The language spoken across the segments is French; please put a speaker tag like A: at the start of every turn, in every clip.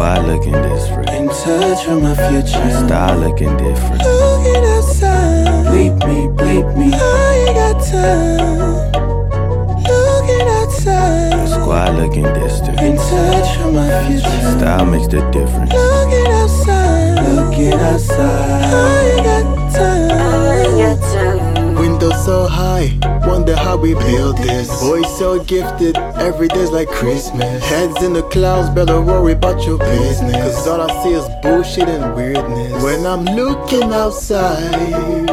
A: squad looking different.
B: In touch with my future.
A: Style looking different.
B: Looking outside. Bleep me. I ain't got time. Looking outside.
A: The squad looking distant.
B: In touch with my future.
A: Style makes the difference.
B: Looking outside. I ain't got time.
C: Windows so high, wonder how we built this. Boys so gifted, every day's like Christmas. Heads in the clouds, better worry about your business. Cause all I see is bullshit and weirdness. When I'm looking outside,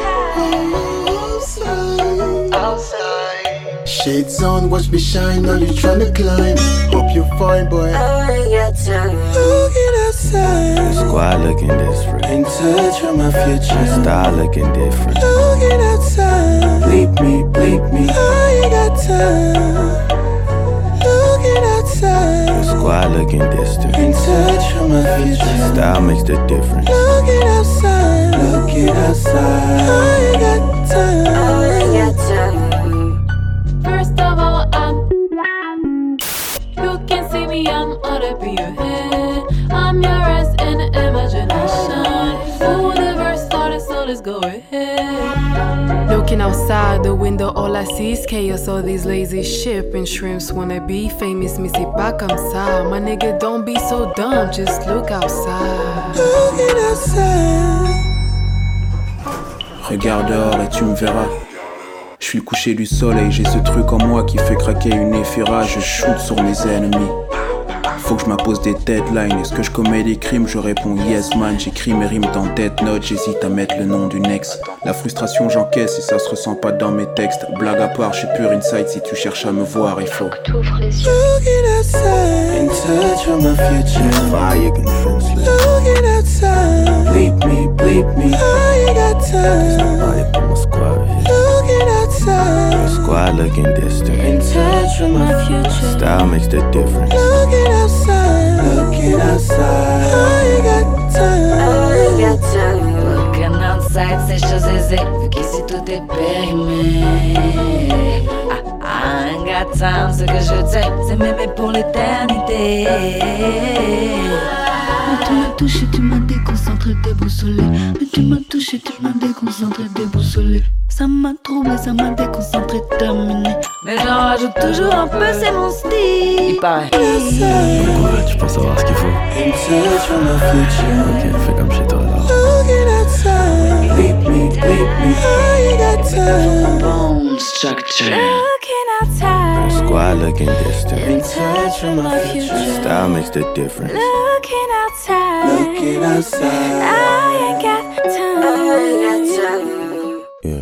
C: shades on, watch me shine, now you tryna climb. Hope you fine, boy.
B: Looking outside.
A: The squad looking different.
B: In touch with my future.
A: Style looking different.
B: Looking outside. Bleep me. I ain't got time. Looking outside.
A: The squad looking distant.
B: In touch with my future.
A: Style makes the difference.
B: Looking outside. I ain't got time.
D: First of all, you can see me, I'm all up in your head. I'm yours in imagination. Who the verse started, so let's go ahead. Looking outside the window, all I see is chaos. All these lazy shipping shrimps wanna be famous, mais c'est pas comme ça. My nigga, don't be so dumb, just look outside.
B: Looking outside.
E: Regarde dehors et tu me verras. Je suis le coucher du soleil, j'ai ce truc en moi qui fait craquer une éphira. Je shoot sur mes ennemis. Faut que je m'impose des deadlines. Est-ce que je commets des crimes? Je réponds yes man. J'écris mes rimes dans Death Note. J'hésite à mettre le nom d'une ex. La frustration j'encaisse et ça se ressent pas dans mes textes. Blague à part, je suis pur inside. Si tu cherches à me voir, il faut
B: Looking outside. In touch with my future.
A: Fire can senseless.
B: Looking outside. Bleep me. I ain't got time.
A: Somebody put my squad here.
B: Looking outside.
A: The squad looking distant.
B: In touch with my future.
A: Style makes the difference.
B: Looking outside. I ain't got time.
F: Looking outside, c'est chose aisée, vu qu'ici tout est périmé. I ain't got time, ce que je tiens, c'est m'aimer pour l'éternité.
G: Mais tu m'as touché, tu m'as déconcentré, déboussolé. Mais tu m'as touché, tu m'as déconcentré, déboussolé. Ça m'a troublé, ça m'a déconcentré, terminé.
F: Mais j'en rajoute toujours un peu, c'est mon style. Il paraît.
A: Donc ouais, tu penses savoir ce qu'il faut.
B: In touch with my future.
A: Ok, fais comme chez toi alors.
B: Looking outside. Bleep me. I ain't got time.
F: Bone structure.
D: Looking outside.
A: The squad looking distant.
B: In touch with my future.
A: Style makes the difference.
D: Looking outside.
B: Looking outside.
D: I ain't got time.
A: Yeah.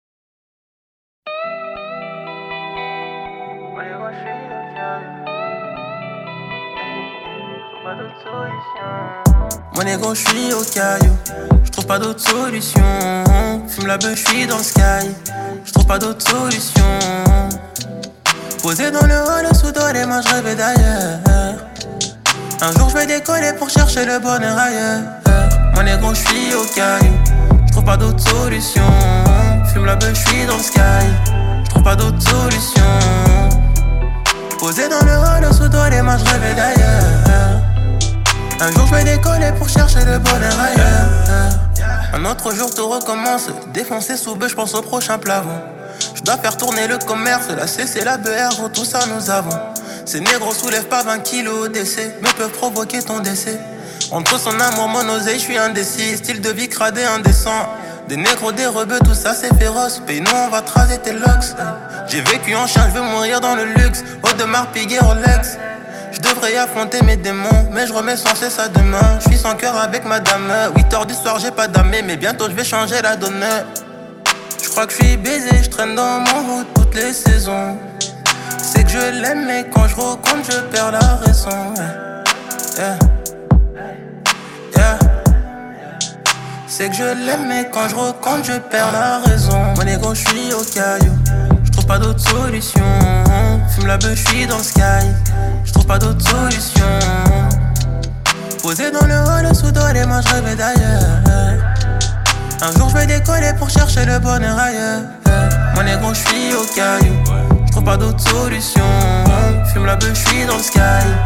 H: Mon égo, j'suis au caillou, j'trouve pas d'autre solution. Fume la beuh, j'suis dans le sky, j'trouve pas d'autre solution. Posé dans le hall, sous dos, les mains, j'rêvais d'ailleurs. Un jour j'vais décoller pour chercher le bonheur ailleurs. Mon égo, j'suis au caillou, j'trouve pas d'autre solution. Fume la beuh, j'suis dans le sky, j'trouve pas d'autre solution. Posé dans le hall, sous dos, les mains, j'rêvais d'ailleurs. Un jour je vais décoller pour chercher le bonheur ailleurs. Un autre jour tout recommence. Défoncé sous bœuf, j'pense au prochain plafond. J'dois faire tourner le commerce. La CC, la BR, tout ça nous avons. Ces négros soulèvent pas 20 kilos au décès, mais peuvent provoquer ton décès. Entre son amour, mon oseille, j'suis indécis. Style de vie cradé, indécent. Des négros, des rebeux, tout ça c'est féroce. Paye-nous, on va tracer tes locks. J'ai vécu en chien, j'veux mourir dans le luxe. Audemars, Piguet, Rolex. Je devrais affronter mes démons, mais je remets sans cesse à demain. Je suis sans cœur avec madame. 8h du soir, j'ai pas d'amé, mais bientôt je vais changer la donne. Je crois que je suis baisé, je traîne dans mon route toutes les saisons. C'est que je l'aime, mais quand je recompte, je perds la raison. Yeah. Yeah. C'est que je l'aime, mais quand je recompte, je perds la raison. Mon égo, je suis au caillou, je trouve pas d'autre solution. Fume la beuh, je suis dans le sky, j'trouve pas d'autre solution. Posé dans le hall, sous dos, les mains, j'rêvais d'ailleurs. Un jour j'vais décoller pour chercher le bonheur ailleurs. Mon égo, j'suis au caillou, j'trouve pas d'autre solution. Fume la beuh, j'suis dans le sky,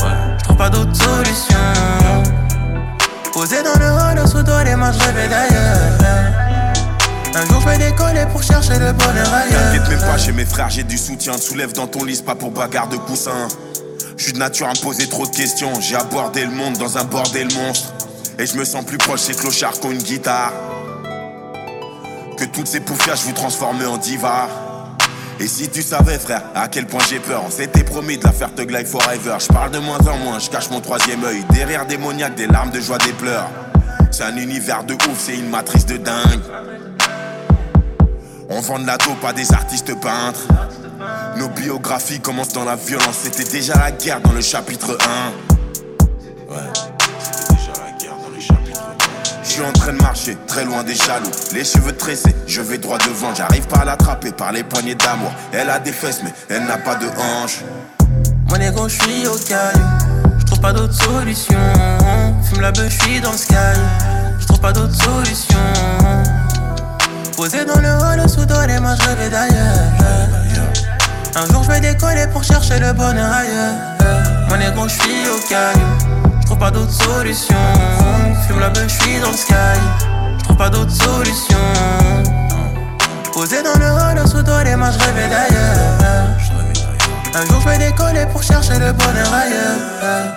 H: j'trouve pas d'autre solution. Posé dans le hall, sous dos, les mains, j'rêvais d'ailleurs. Un jour je vais décoller pour chercher le bonheur ailleurs.
I: T'inquiète même pas, j'ai mes frères, j'ai du soutien. Te soulève dans ton lit, c'est pas pour bagarre de coussin. J'suis de nature à me poser trop de questions. J'ai abordé le monde dans un bordel monstre. Et je me sens plus proche ces clochards qu'ont une guitare. Que toutes ces poufias, je vous transformer en diva. Et si tu savais frère, à quel point j'ai peur. On s'était promis de la faire Thug Life Forever. Je parle de moins en moins, je cache mon troisième œil. Des rires démoniaques, des larmes de joie, des pleurs. C'est un univers de ouf, c'est une matrice de dingue. On vend de la dope à des artistes peintres. Nos biographies commencent dans la violence. C'était déjà la guerre dans le chapitre 1. Ouais, c'était déjà la guerre dans le chapitre 1. Je suis en train de marcher, très loin des jaloux. Les cheveux tressés, je vais droit devant. J'arrive pas à l'attraper par les poignées d'amour. Elle a des fesses mais elle n'a pas de hanches.
H: Mon égo, je suis au caillou. J'trouve pas d'autre solution. Fume la beuh, je suis dans le sky. J'trouve pas d'autre solution. Posé dans le hall, sous dos, les mains, j'rêvais d'ailleurs. Un jour je vais décoller pour chercher le bonheur ailleurs. Mon égo, je suis au caillou. J'trouve pas d'autre solution. Fume la beuh, je suis dans le sky. J'trouve pas d'autre solution. Posé dans le hall, sous dos, les mains, j'rêvais d'ailleurs. Un jour je vais décoller pour chercher le bonheur ailleurs.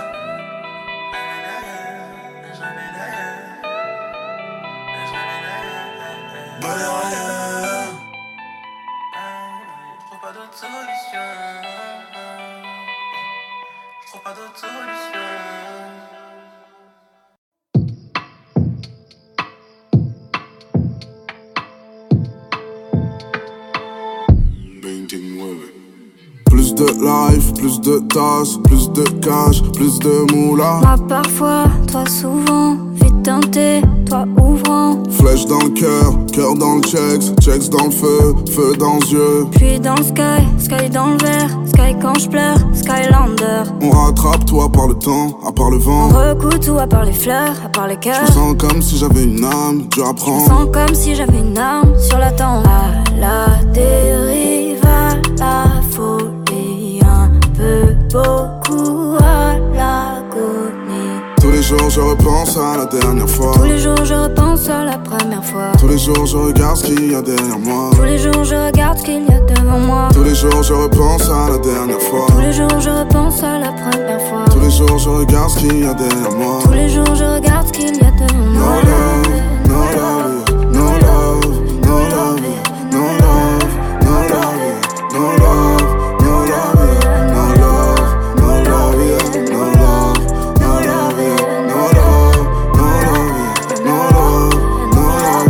J: Plus de life, plus de tasses, plus de cash, plus de moula.
G: Moi parfois, toi souvent, vite teinté, toi ouvrant.
J: Flèche dans le cœur dans le checks dans le feu dans les yeux.
G: Puis dans le sky dans le verre, sky quand je pleure, Skylander.
J: On rattrape toi par le temps, à part le vent.
G: On recoue tout à part les fleurs, à part les cœurs.
J: Je me sens comme si j'avais une âme, dur à prendre.
G: Je me sens comme si j'avais une arme sur la tempe. À la dérive, à la folie, un peu beaucoup à l'agonie.
J: Tous les jours je repense à la dernière fois.
G: Tous les jours je repense à la première fois.
J: Tous les jours je regarde ce qu'il y a derrière moi.
G: Tous les jours je regarde ce qu'il y a devant moi.
J: Tous les jours je repense à la dernière fois.
G: Tous les jours je repense à la première fois.
J: Tous les jours je regarde ce qu'il y a derrière moi.
G: Tous les jours je regarde ce qu'il y a devant moi.
J: No love, no love, no love, no love, no love, no love, no love, no love, no love, no love, no love, no love, no love, no love, no love,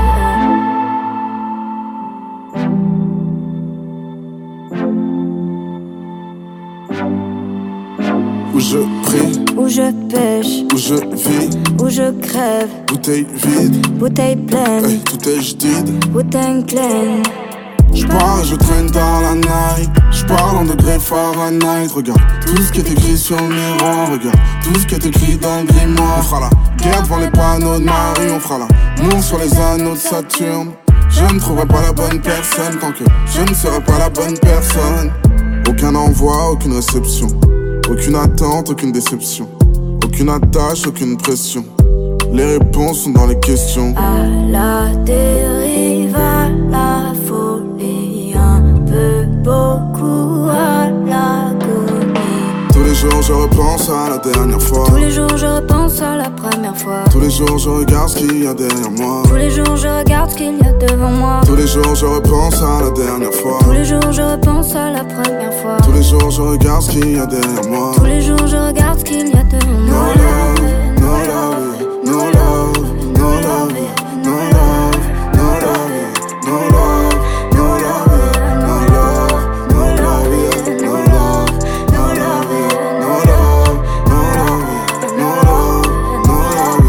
J: Où je prie,
G: où je pêche,
J: où je vis,
G: où je crève,
J: bouteille vide,
G: bouteille pleine,
J: hey, tout est jadide.
G: bouteille pleine.
J: J'pars et je traîne dans la night. J'parle en degrés Fahrenheit. Regarde tout ce qui est écrit sur le miroir. Regarde tout ce qui est écrit dans le grimoire. On fera la guerre devant les panneaux de Marie. On fera l'amour sur les anneaux de Saturne. Je ne trouverai pas la bonne personne tant que je ne serai pas la bonne personne. Aucun envoi, aucune réception. Aucune attente, aucune déception. Aucune attache, aucune pression. Les réponses sont dans les questions.
G: À la dérive, à la folie, un peu beaucoup à l'agonie.
J: Tous les jours je repense à la dernière fois.
G: Tous les jours je repense à la première fois.
J: Tous les jours je regarde ce qu'il y a derrière moi.
G: Tous les jours je regarde ce qu'il y a devant moi.
J: Tous les jours je repense à la dernière fois.
G: Tous les jours je repense à la première fois.
J: Tous les jours je regarde ce qu'il y a derrière moi.
G: Tous les jours je regarde ce qu'il y a devant moi.
J: No love, no love, no love, no love, no love, no love, no love, no love, no love, no love, no love, no love, no love, no love, no love.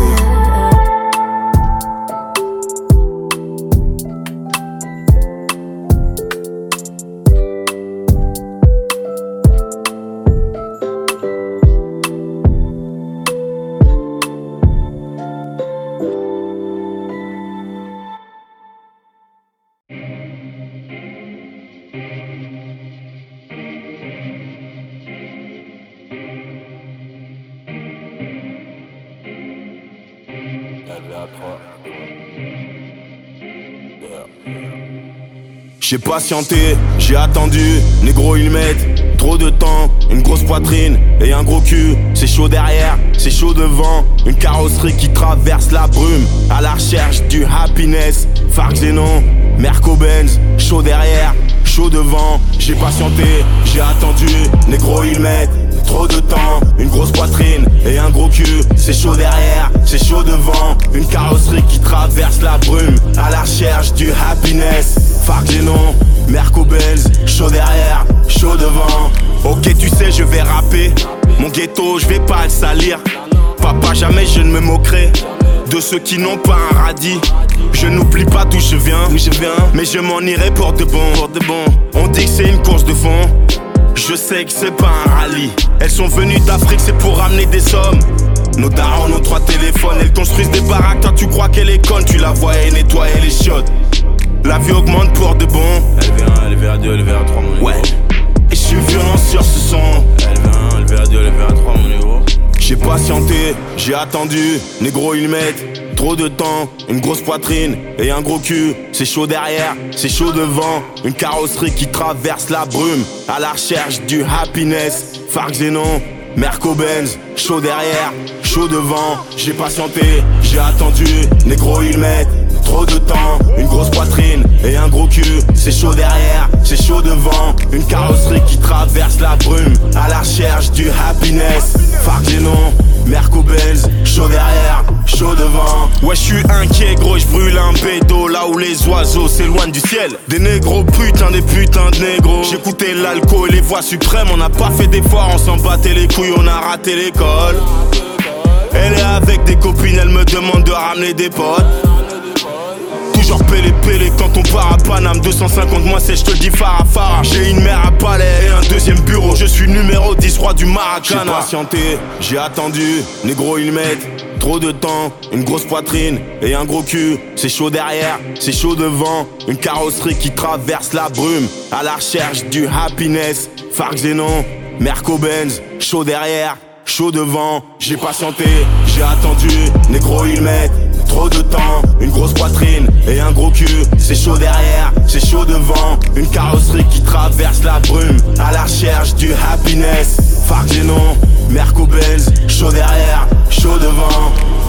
I: J'ai patienté, j'ai attendu, négro ils mettent trop de temps, une grosse poitrine et un gros cul. C'est chaud derrière, c'est chaud devant, une carrosserie qui traverse la brume. À la recherche du happiness, Farc Xénon, Merco-Benz. Chaud derrière, chaud devant, j'ai patienté, j'ai attendu, négro ils mettent trop de temps, une grosse poitrine et un gros cul. C'est chaud derrière, c'est chaud devant, une carrosserie qui traverse la brume. À la recherche du happiness, Farc Xénon, Merco-Benz. Chaud derrière, chaud devant. Ok tu sais je vais rapper, mon ghetto je vais pas le salir. Papa jamais je ne me moquerai de ceux qui n'ont pas un radis. Je n'oublie pas d'où je viens, mais je m'en irai pour de bon. On dit que c'est une course de fond, je sais que c'est pas un rallye. Elles sont venues d'Afrique, c'est pour ramener des sommes. Nos darons ont 3 téléphones, elles construisent des baraques. Toi tu crois qu'elle est conne, tu la vois et nettoyer les chiottes. La vie augmente pour de bon.
K: LV1, LV2, LV3 mon niveau.
I: Ouais, et je suis violent sur ce son.
K: LV1, LV2, LV3 mon niveau.
I: J'ai patienté, j'ai attendu, négro ils mettent trop de temps, une grosse poitrine et un gros cul. C'est chaud derrière, c'est chaud devant, une carrosserie qui traverse la brume. À la recherche du happiness, Farc Xénon, Merco-Benz. Chaud derrière, chaud devant, j'ai patienté, j'ai attendu, négro ils mettent trop de temps, une grosse poitrine et un gros cul. C'est chaud derrière, c'est chaud devant, une carrosserie qui traverse la brume. À la recherche du happiness, Farc Xénon, Merco-Benz. Chaud derrière, chaud devant. Ouais je suis inquiet gros, je brûle un bédo là où les oiseaux s'éloignent du ciel. Des négros putain, des putains de négros. J'écoutais l'alcool et les voix suprêmes. On n'a pas fait d'efforts, on s'en battait les couilles, on a raté l'école. Elle est avec des copines, elle me demande de ramener des potes. Toujours pélé quand on part à Paname. 250 moi c'est je te le dis Farah. J'ai une mère à Palais et un deuxième bureau. Je suis numéro 10 roi du Maracana. J'ai patienté, j'ai attendu, négro ils mettent trop de temps, une grosse poitrine et un gros cul. C'est chaud derrière, c'est chaud devant, une carrosserie qui traverse la brume. À la recherche du happiness, Farc Xénon, Merco-Benz. Chaud derrière, chaud devant, j'ai patienté, j'ai attendu, négro ils mettent trop de temps, une grosse poitrine et un gros cul. C'est chaud derrière, c'est chaud devant, une carrosserie qui traverse la brume. À la recherche du happiness, Farc Xénon, Merco-Benz. Chaud derrière, chaud devant.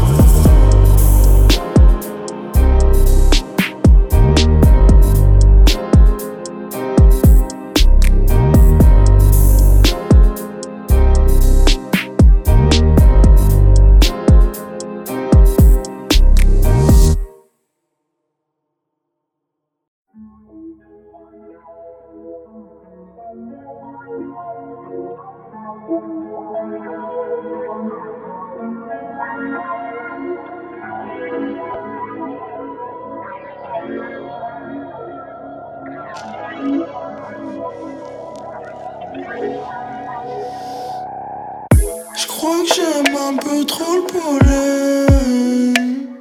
B: Je crois que j'aime un peu trop le pollen,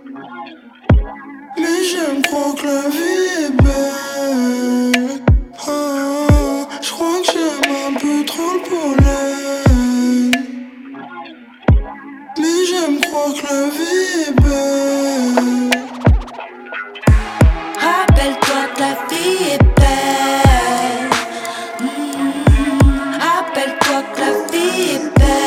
B: mais j'aime trop que la vie est belle. Je crois que j'aime un peu trop le pollen, mais j'aime trop que la vie est belle.
G: Rappelle-toi que la vie est belle. Rappelle-toi que la vie est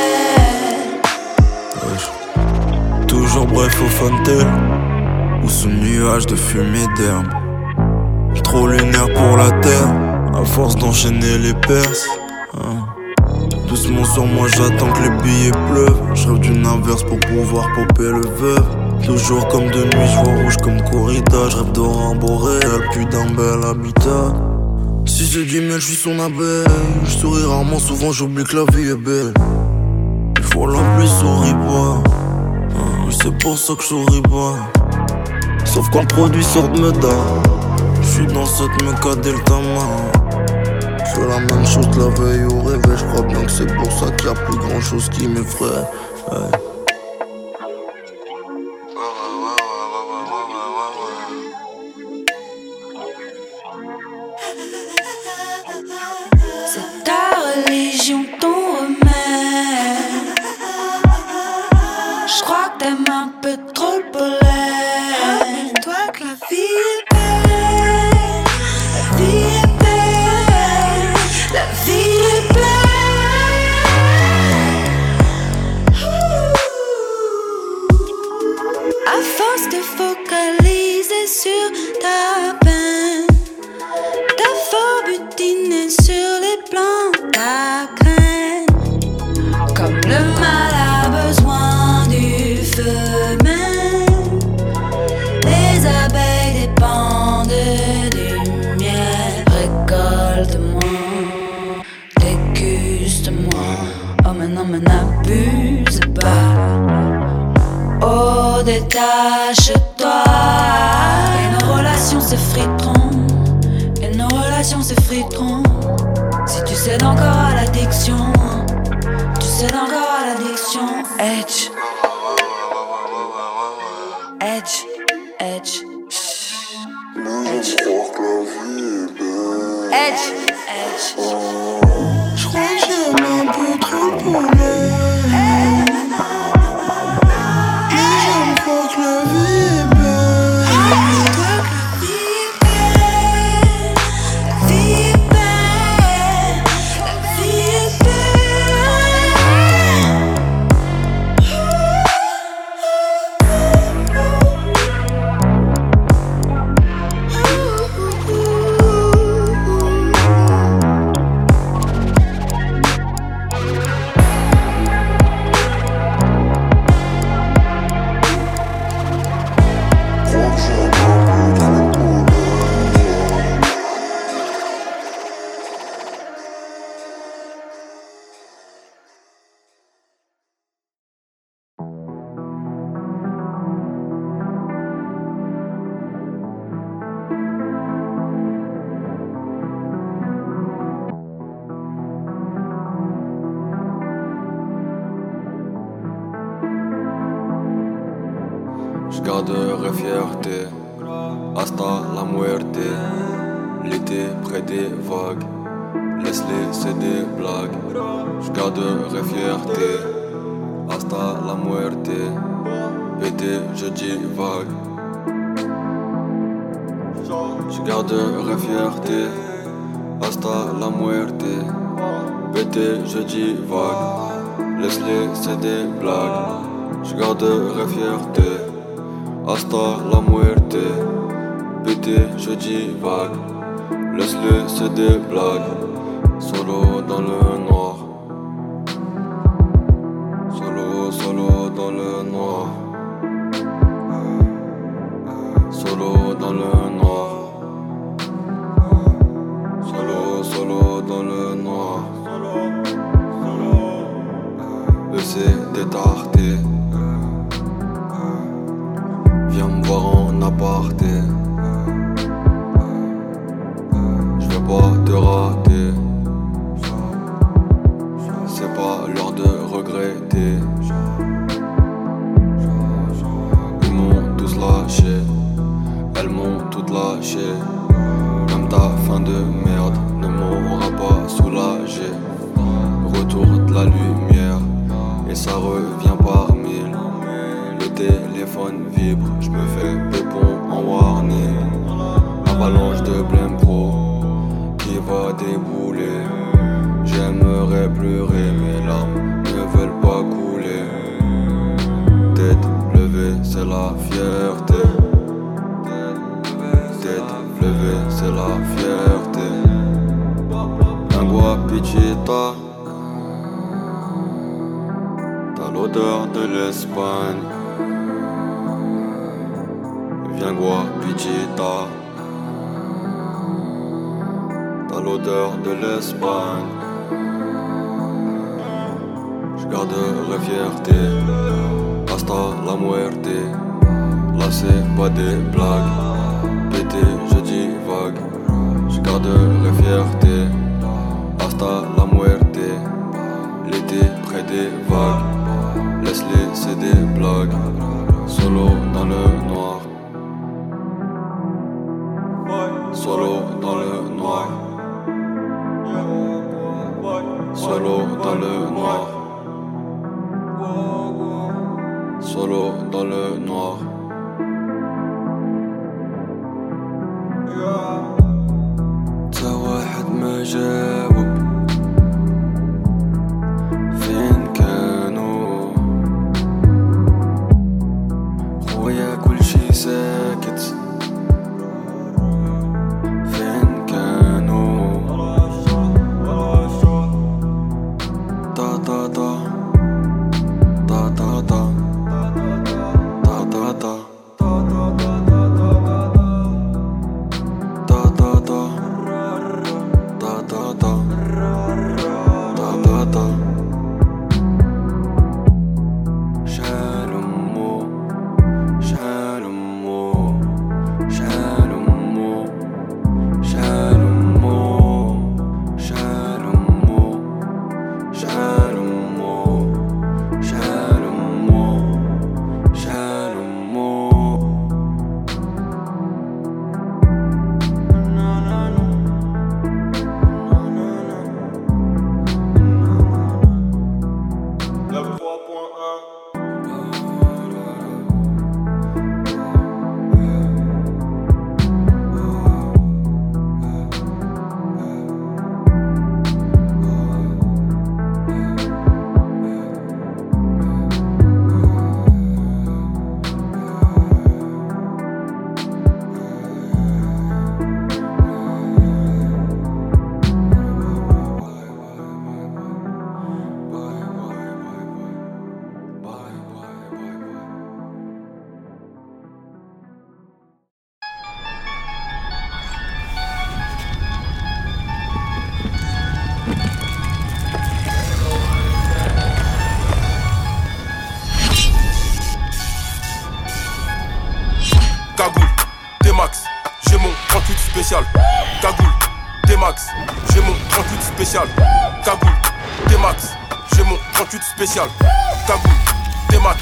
G: belle.
L: Toujours bref au Fontaine, ou sous nuage de fumée d'herbe. Trop lunaire pour la terre, à force d'enchaîner les perses. Doucement sur moi, j'attends que les billets pleuvent. Je rêve d'une inverse pour pouvoir popper le veuve. Toujours comme de nuit, je vois rouge comme corrida. Je rêve d'aurore boréale, plus d'un bel habitat. Si c'est du miel, je suis son abeille. Je souris rarement, souvent j'oublie que la vie est belle. Il faut la pluie, souris pas. C'est pour ça que je souris pas. Sauf quand le produit sort de Meda. J'suis dans cette méca Deltama. J'fais la même chose la veille au réveil. J'crois bien que c'est pour ça qu'il y a plus grand chose qui m'effraie.
G: C'est ta religion, ton remède. J'crois que t'aimes un peu trop le pollen. Toi que la vie est belle. dîner sur les plantes à graines. Comme le mal a besoin du feu même, les abeilles dépendent du miel. Récolte-moi, déguste-moi. Oh mais non mais n'abuse pas. Oh détache-toi. Et nos relations s'effriteront. Et nos relations s'effriteront. Si tu cèdes encore à l'addiction, tu cèdes encore à l'addiction. Edge, edge, edge, edge, edge, edge.
B: J'crois que j'aime un peu trop le poulet. Mais j'aime pas que la vie est belle.
M: J'garderai fierté, hasta la muerte. L'été près des vagues, laisse-les, c'est des blagues. J'garderai fierté, hasta la muerte. Pété, je dis vague. J'garderai fierté, hasta la muerte. Pété, je dis vague. Laisse-les, c'est des blagues. J'garderai fierté, hasta la muerte. Pété, je dis vague. Laisse-le, c'est des blagues. Solo dans le noir. Solo, solo dans le noir. Solo dans le noir. Solo, solo dans le noir. C'est détarté. Viens me voir en aparté. Je vais pas te rater. C'est pas l'heure de regretter. Ils m'ont tous lâché. Elles m'ont toutes lâché. Même ta fin de merde ne m'aura pas soulagé. Retour de la lumière. Et ça revient par mille. Le téléphone vibre, je me fais pépon en warning. Avalanche de blême pro qui va débouler. J'aimerais pleurer, mes larmes ne veulent pas couler. Tête levée, c'est la fierté. Tête levée, c'est la fierté. Lingua pichita. L'odeur de l'Espagne. Viens guapichita. T'as l'odeur de l'Espagne. J'garderai fierté, hasta la muerte. Là c'est pas des blagues. Pété, je dis vague. J'garderai fierté, hasta la muerte. L'été près des vagues. Laisse-les, c'est des blagues. Solo dans le noir. Solo dans le noir. Solo dans le noir. Solo dans le noir. تا واحد ما جاوب فين كانوا خويا كل شي ساكت فين كانوا
N: Cagoule, T-Max, j'ai mon 38 spécial. Cagoule, T-Max, j'ai mon 38 spécial. Cagoule, T-Max.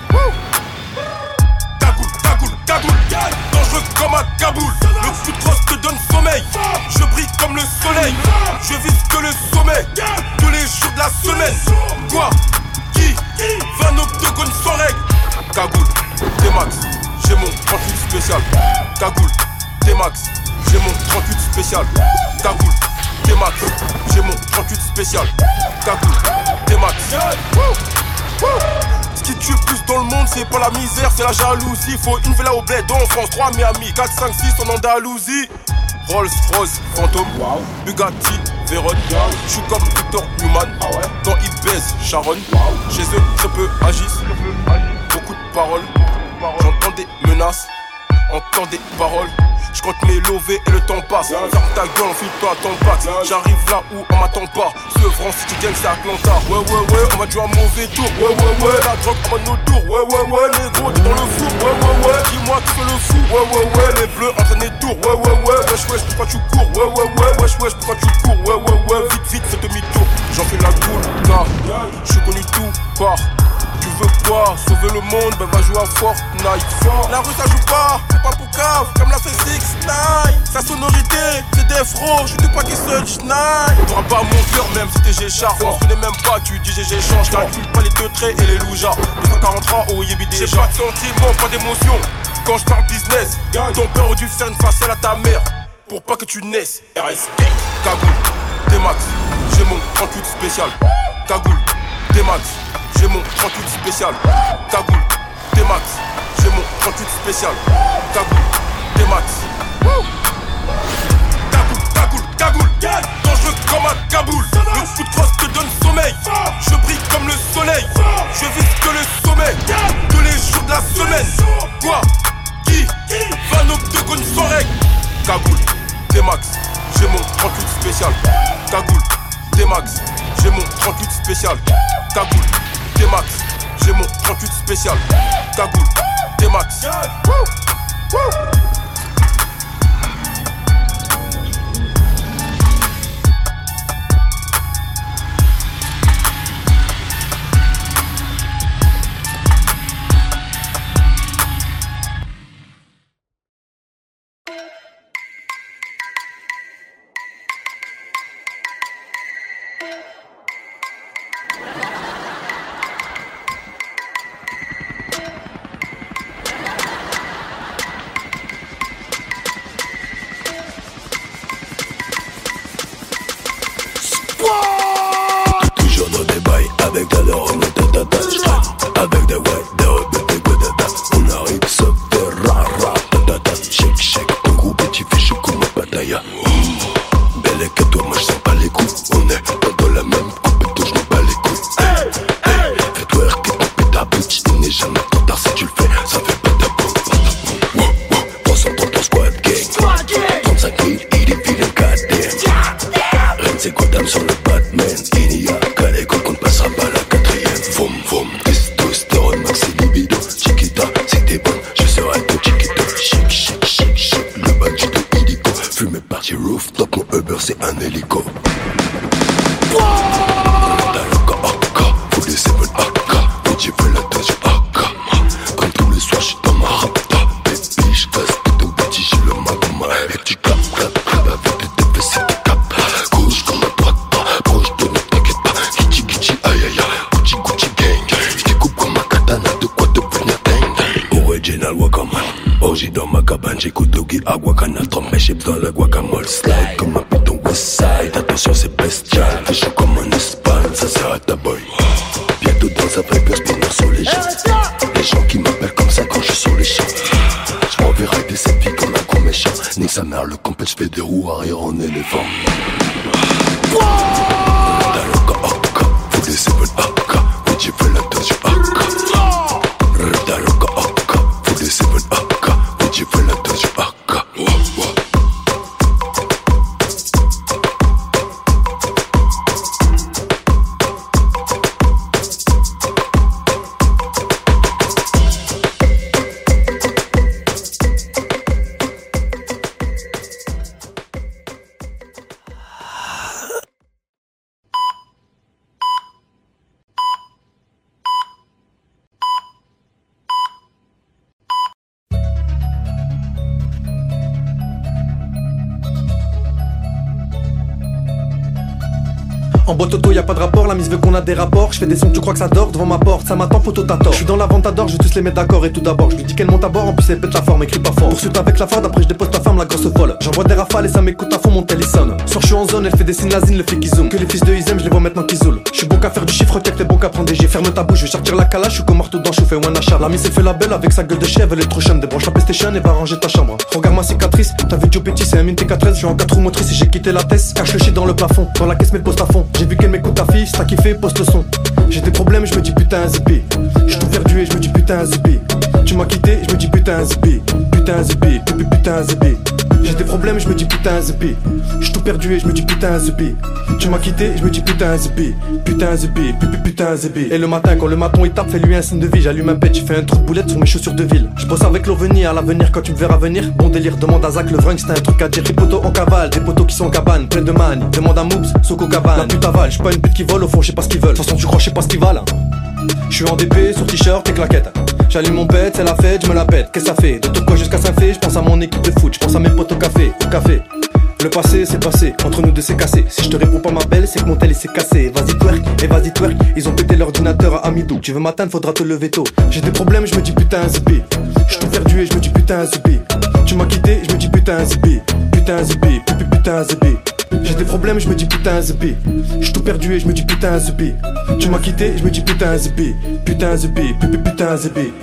N: Cagoule, cagoule, cagoule, dangereux comme un Kaboul. Le coup de crosse te donne sommeil. Je brille comme le soleil. Je vise que le sommet. Tous les jours de la semaine. Quoi? Qui? 20 octogones sans règle. Cagoule, T-Max, j'ai mon 38 spécial. Cagoule, T-Max, j'ai mon 38 spécial. Cagoule, T-Max, j'ai mon 38 spécial. Cagoule, T-Max. Ce qui tue plus dans le monde, c'est pas la misère, c'est la jalousie. Faut une villa au bled en France, 3 Miami, 4, 5, 6 en Andalousie. Rolls Royce, Phantom, Bugatti, Veyron. J'suis comme Victor Newman. Quand ils baisent Sharon, chez eux très peu agissent. Beaucoup de paroles, j'entends des menaces, entends des paroles. J'compte mes lovés et le temps passe. Ferme ta gueule, enfile-toi à ton pack. J'arrive là où on m'attend pas. Ce franc City Gang c'est Atlanta. Ouais, on va jouer un mauvais tour. Ouais, la drogue prend nos tours. Ouais, négro, t'es dans le four. Ouais, dis-moi qui fait le fou. Ouais, les bleus entraînent les tours. Ouais, wesh, pourquoi tu cours? Ouais, wesh, pourquoi tu cours? Ouais, vite, fais demi-tour. J'en fais la boule, car j'suis connu tout par. Tu veux quoi? Sauver le monde? Ben va jouer à Fortnite. La rue ça joue pas pour cave, comme l'a fait 6ix9ine. Sa sonorité, c'est des fros, je te pas qui seul schneid. T'auras pas mon cœur même si t'es G-Char. On se connaît même pas, tu dis GG change. Calcule pas les deux traits et les loujas. 243 au Yébi déjà. J'ai pas de sentiments, pas d'émotion. Quand je parle business, ton père aurait dû faire une faciale à ta mère pour pas que tu naisses. RSP, Cagoule, T-Max, j'ai mon 38 spécial. Cagoule, T-Max, j'ai mon 38 spécial. Cagoule, T-Max, j'ai mon 38 spécial. Cagoule, T-Max. Cagoule, dangereux comme un Kaboul. Le coup de crosse te donne sommeil. Je brille comme le soleil. Je vise que le sommet. Tous les jours de la semaine. Quoi? Qui? 20 octogones sans règle. Cagoule, T-Max, j'ai mon 38 spécial. Cagoule, T-Max, j'ai mon 38 spécial. Cagoule, T-Max, j'ai mon 38 spécial. Cagoule, T-Max.
A: Avec de l'or, on est tata, avec des ouais, des hobbies, des godada. On arrive, sauf des rara, tata, shake, ton groupe petit fichu comme ma bataille. Belle que toi, moi je sens pas les coups. On est pas dans la même coupe et toi je n'ai pas les coups. Fais-toi erquer ton pétard, bitch. Il n'est jamais trop tard si tu le fais, ça fait pas ta peau. 300 dans ton squad gang. 35 000, il est vilain, goddamn. Rien c'est Gotham sur le Batman. Il y a qu'à l'école qu'on ne passera pas la quatrième. Vom, testostérone, max et libido. Chiquita, si t'es bon, je serai ton chiquito. Chic, le badge de illico. Fumé parti rooftop, mon Uber c'est un hélico. Faut laisser vol AK, mais tu veux la dose AK. Comme tous les soirs, j'suis dans ma rapta. Baby, j'casse tout ton petit, j'ai le magma. Et tu clap, avec tes TP, c'est tes cap. Gauche comme un droite, proche de ne t'inquiète pas. Gucci, aïe, Gucci gang. J'découpe comme un katana, de quoi devenir dingue. Original Wakaman, OG dans ma cabane. J'écoute Doggy, Aguacana, trempe mes chips dans la guacamole. Slide comme un piton Westside, attention c'est bestial. Fais chaud comme en Espagne, ça sert à ta boy. Bientôt dans sa vibe, le spinner sur les gens. Les gens qui m'appellent comme ça quand je suis sur les champs. J'm'enverrai des cette vie comme un gros méchant. Nique sa mère, le complet, j'fais des roues arrière en éléphant. Faut laisser vol AK, mais tu veux la dose du AK. Faut laisser vol AK, mais tu veux la dose du AK.
O: En boîte auto y'a pas de rapport, la mise veut qu'on a des rapports. Je fais des sons, tu crois que ça dort devant ma porte. Ça m'attend, poteau t'as tort. Je suis dans la vente à d'or, je vais tous les mettre d'accord. Et tout d'abord, je lui dis qu'elle monte à bord, en plus elle pète la forme, écrit pas fort. Poursuite avec la Ford, après je dépose ta femme, la grosse folle. J'envoie des rafales et ça m'écoute à fond, mon tel sonne. Sur je suis en zone, elle fait des signes lazines, le fait qu'ils zoom. Que les fils de Izem, je les vois maintenant qu'ils zoulent. Je suis bon qu'à faire du chiffre, t'es bon qu'à prendre des G. Ferme ta bouche, je vais sortir la calache, je suis comme marteau dans chauffé ou un achat. La mise s'est fait la belle avec sa gueule de chèvre, elle est trop chum. Débranche la PlayStation et va ranger ta chambre. Regarde ma cicatrice, t'as vu Joe Petit, c'est un Mini T4S. Je suis en 4 roues motrices et j'ai quitté la tête. Cache le shit dans le plafond, dans la caisse mets le poste à fond. J'ai vu qu'elle m'écoute ta fille, c'est ta kiffé, poste le son. J'ai des problèmes, je me dis putain zippy. J'suis tout perdu et je me dis putain zippy. Tu m'as quitté, je me dis putain zippy. Putain zippy, putain zippy. J'ai des problèmes, je me dis putain zippy. J'suis tout perdu et je me dis putain zippy. Tu m'as quitté, je me dis putain zippy. Putain zippy, putain zippy. Et le matin, quand le maton il tape, fais-lui un signe de vie. J'allume un pet, j'ai fait un trou de boulette sur mes chaussures de ville. Je bosse avec l'OVNI à l'avenir quand tu me verras venir. Bon délire, demande à Zach, le vrung, c'était un truc à dire. Des poteaux en cavale, des poteaux qui sont en cabane, plein de manie. Demande à Moobs, Soko Cabane. La pute avale, j'suis pas une pute qui vole, au fond, j'sais pas ce qu'ils veulent. De toute façon, tu crois, j'sais pas ce qu'ils valent. J'suis en DP, sur t-shirt et claquettes. J'allume mon pet, c'est la fête, j'me la pète. Qu'est-ce que ça fait? De Toko jusqu'à Saint-Fé, j'pense à mon équipe de foot, j'pense à mes potes au café, Le passé c'est passé, entre nous deux c'est cassé. Si je te réponds pas ma belle, c'est que mon tel il s'est cassé. Vas-y twerk, et vas-y twerk. Ils ont pété l'ordinateur à Amidou. Tu veux m'atteindre, faudra te lever tôt. J'ai des problèmes, je me dis putain zippy. J'suis tout perdu et je me dis putain zippy. Tu m'as quitté, je me dis putain zippy. Putain zippy, putain zippy. J'ai des problèmes, je me dis putain zippy. J'suis tout perdu et je me dis putain zippy. Tu m'as quitté, je me dis putain zippy. Putain zippy, putain zippy.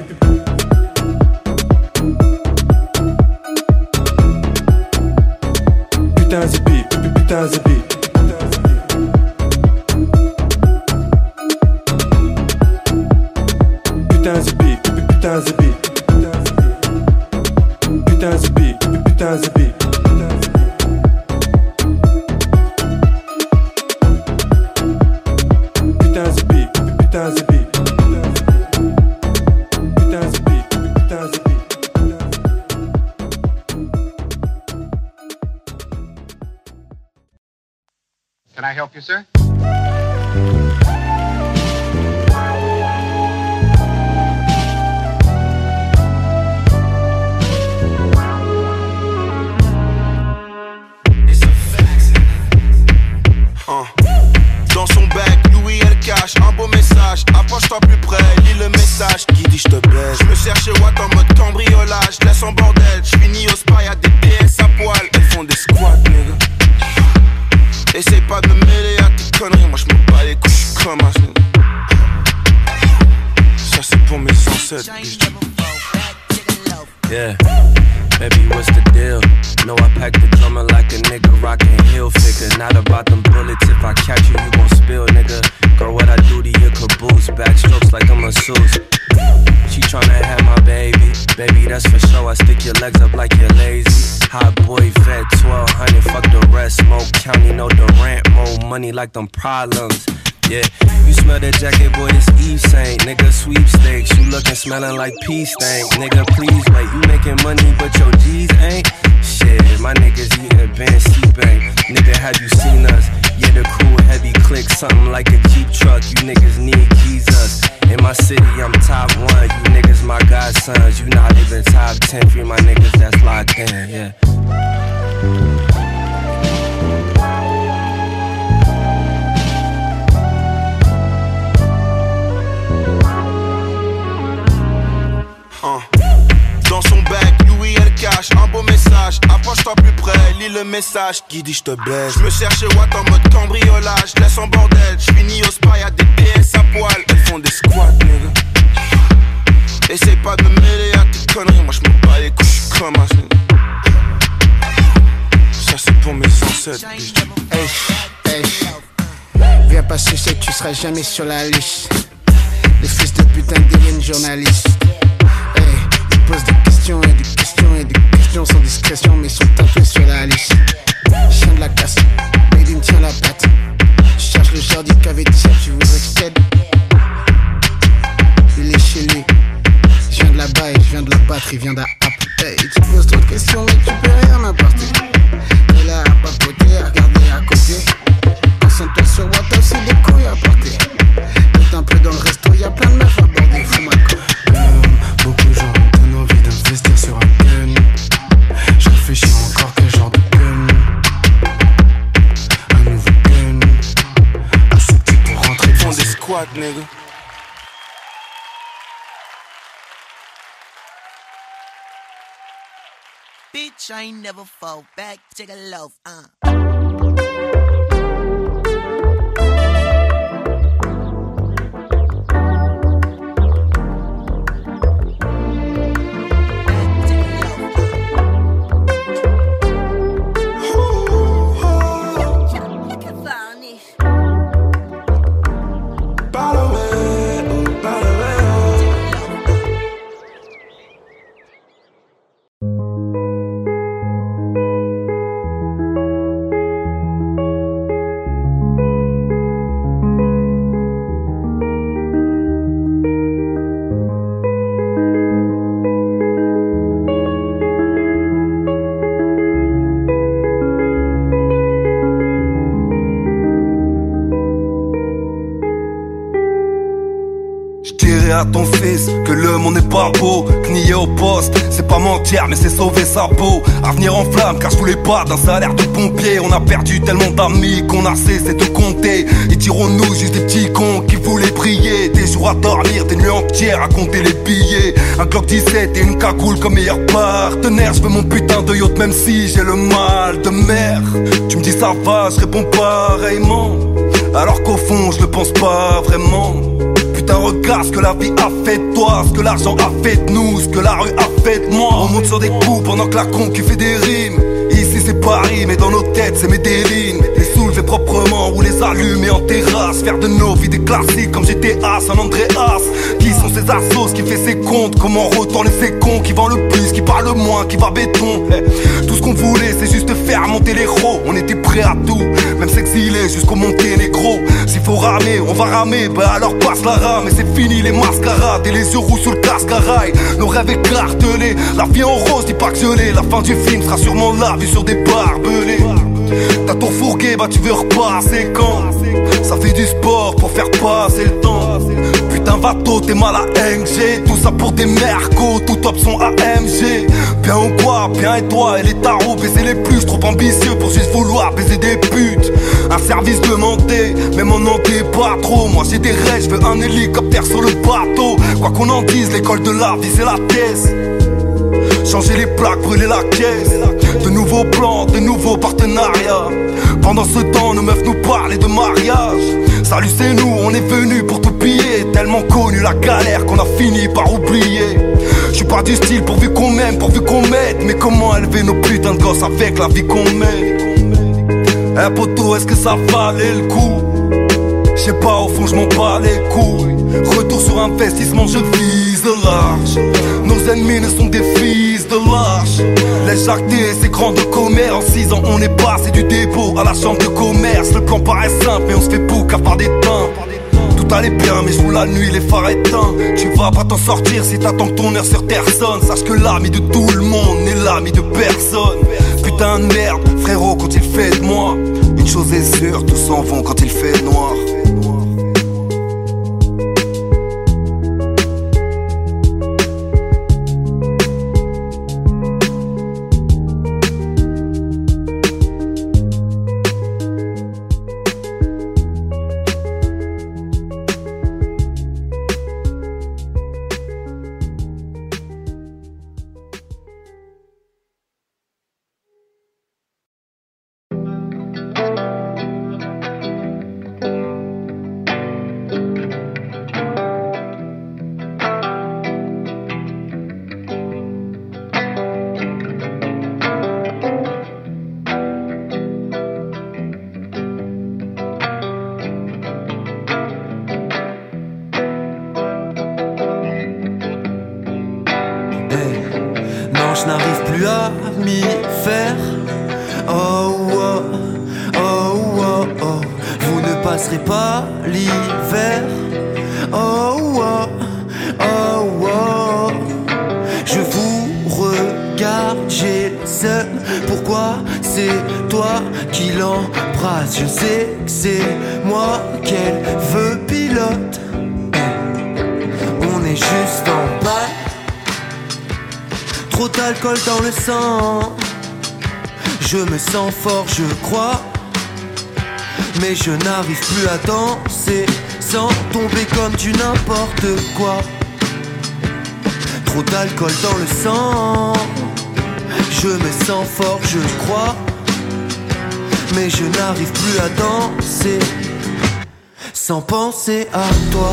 O: Putain zippy, putain zippy. Putain zippy, putain zippy. Putain zippy, putain zippy. Putain zippy, putain zippy. Putain zippy, putain zippy.
P: Can I help you, sir?
Q: Dans son bec, Louis elle cache un beau message. Approche-toi plus près, lis le message. Qui dit je te baise? Je me sers chez Watt en mode cambriolage. Laisse en bordel, je finis au spa, y'a des DS à poil. Elles font des squats, nigga. Essaye pas de me mêler à tes conneries. Moi je me bats les couilles, j'suis comme un snoop. Ça c'est pour mes ancêtres, bitch.
K: Yeah, baby, what's the deal? Know I pack the drummer like a nigga rockin' heel figure. Not about them bullets, if I catch you, you gon' spill, nigga. Girl, what I do to your caboose, backstrokes like a masseuse. She tryna have my baby, baby, that's for sure. I stick your legs up like you're lazy. Hot boy vet, 1200, fuck the rest. Smoke County, no Durant, more money like them problems. Yeah, you smell that jacket, boy, it's Eve Saint. Nigga, sweepstakes, you looking, smelling like pea stank. Nigga, please wait, you making money, but your G's ain't. Shit, my niggas eating Band C-Bank. Nigga, have you seen us? Yeah, the crew heavy click, something like a Jeep truck. You niggas need Jesus. In my city, I'm top 1. You niggas my godsons. You not even top 10. Free my niggas that's locked in, yeah.
Q: Dans son bec, Louis elle cache un beau message. Approche-toi plus près, lis le message. Qui dit je te baise? Je me sers chez Watt en mode cambriolage. Laisse en bordel, j'finis au spa, y'a des DS à poil. Elles font des squats, nigga. Essaye pas de me mêler à tes conneries. Moi j'me bats les couilles, j'suis comme un snoop. Ça c'est pour mes ancêtres, bitch.
R: Hey, viens pas sucer, tu seras jamais sur la liste. Les fils de putain deviennent journalistes. Ils posent des questions et des questions et des questions sans discrétion, mais sont tapés sur la liste. Chien de la casse, Made in tient la patte. Je cherche le jardi qu'avait dit ça, tu voudrais que je t'aide. Il est chez lui. Je viens de là-bas et je viens de la battre, il vient d'App. Hey, tu poses trop de questions mais tu peux rien m'apporter. Et là à papoter, à regarder à côté. Concentre-toi sur what, t'as aussi des couilles à porter. T'es un peu dans le resto, y'a plein de meufs à border, fous-moi quoi. Beaucoup de gens donnent envie d'investir sur un gun. Je réfléchis encore quel genre de gun.
Q: squat, nigga.
S: Bitch, I ain't never fall back, take a loaf,
T: À ton fils que le monde n'est pas beau, que nier au poste c'est pas mentir mais c'est sauver sa peau. Avenir en flamme car je voulais pas d'un salaire de pompier. On a perdu tellement d'amis qu'on a cessé de compter. Et dirons-nous juste des petits cons qui voulaient briller. Des jours à dormir, des nuits entières à compter les billets. Un Glock 17 et une cagoule comme meilleur partenaire. Je veux mon putain de yacht même si j'ai le mal de mer. Tu me dis ça va, je réponds pareillement. Alors qu'au fond je le pense pas vraiment. Regarde ce que la vie a fait de toi, ce que l'argent a fait de nous, ce que la rue a fait de moi. On monte sur des coups pendant que la con qui fait des rimes. Ici c'est Paris mais dans nos têtes c'est Medellin. Les soulever proprement ou les allumer en terrasse. Faire de nos vies des classiques comme GTA San Andreas. Qui sont ces assos, qui fait ses comptes. Comment retourner ces cons, qui vend le plus, qui parle le moins, qui va béton. Tout ce qu'on voulait c'est juste faire monter les héros. On était prêts à tout, même s'exiler jusqu'au Monténégro. S'il faut ramer, on va ramer, bah alors passe la rame. Et c'est fini les mascarades et les yeux roux sous le casque à rail. Nos rêves écartelés, la vie en rose, dis pas que je l'ai. La fin du film sera sûrement là, vu sur des barbelés. T'as ton fourgué, bah tu veux repasser quand? Ça fait du sport pour faire passer le temps. Putain vato, t'es mal à NG. Tout ça pour des mercos, toute option AMG. Bien ou quoi, bien et toi et les tarots. Baiser les plus, trop ambitieux pour juste vouloir baiser des putes. Un service demandé, mais mon nom t'es pas trop. Moi j'ai des rêves, je veux un hélicoptère sur le bateau. Quoi qu'on en dise, l'école de la vie c'est la thèse. Changer les plaques, brûler la caisse. De nouveaux plans, de nouveaux partenariats. Pendant ce temps, nos meufs nous parlaient de mariage. Salut c'est nous, on est venus pour tout piller. Tellement connu la galère qu'on a fini par oublier. Je suis pas du style pourvu qu'on m'aime, pourvu qu'on m'aide. Mais comment élever nos putains de gosses avec la vie qu'on mène? Eh poteau, est-ce que ça valait le coup? J'sais pas, au fond j'm'en bats les couilles. Retour sur investissement, je vise large. Nos ennemis ne sont des fils de lâches. Les jactés, ces grands de commerce. En 6 ans on est passé du dépôt à la chambre de commerce. Le plan paraît simple mais on se fait bouc à part des teints. Tout allait bien mais je roule la nuit les phares éteints. Tu vas pas t'en sortir si t'attends que ton heure sur terre sonne. Sache que l'ami de tout le monde n'est l'ami de personne. Putain de merde, frérot quand il fait de moi. Une chose est sûre, tous s'en vont quand il fait noir.
U: je n'arrive plus à m'y faire. Oh, oh, oh, oh, oh. Vous ne passerez pas l'hiver. Oh, oh, oh, oh. Je vous regarde, j'ai le seum. Pourquoi c'est toi qui l'embrasse? Je sais que c'est moi qu'elle veut pilote. On est juste en bas. Trop d'alcool dans le sang. Je me sens fort, je crois. Mais je n'arrive plus à danser sens tomber comme du n'importe quoi. Trop d'alcool dans le sang. Je me sens fort, je crois. Mais je n'arrive plus à danser sans penser à toi.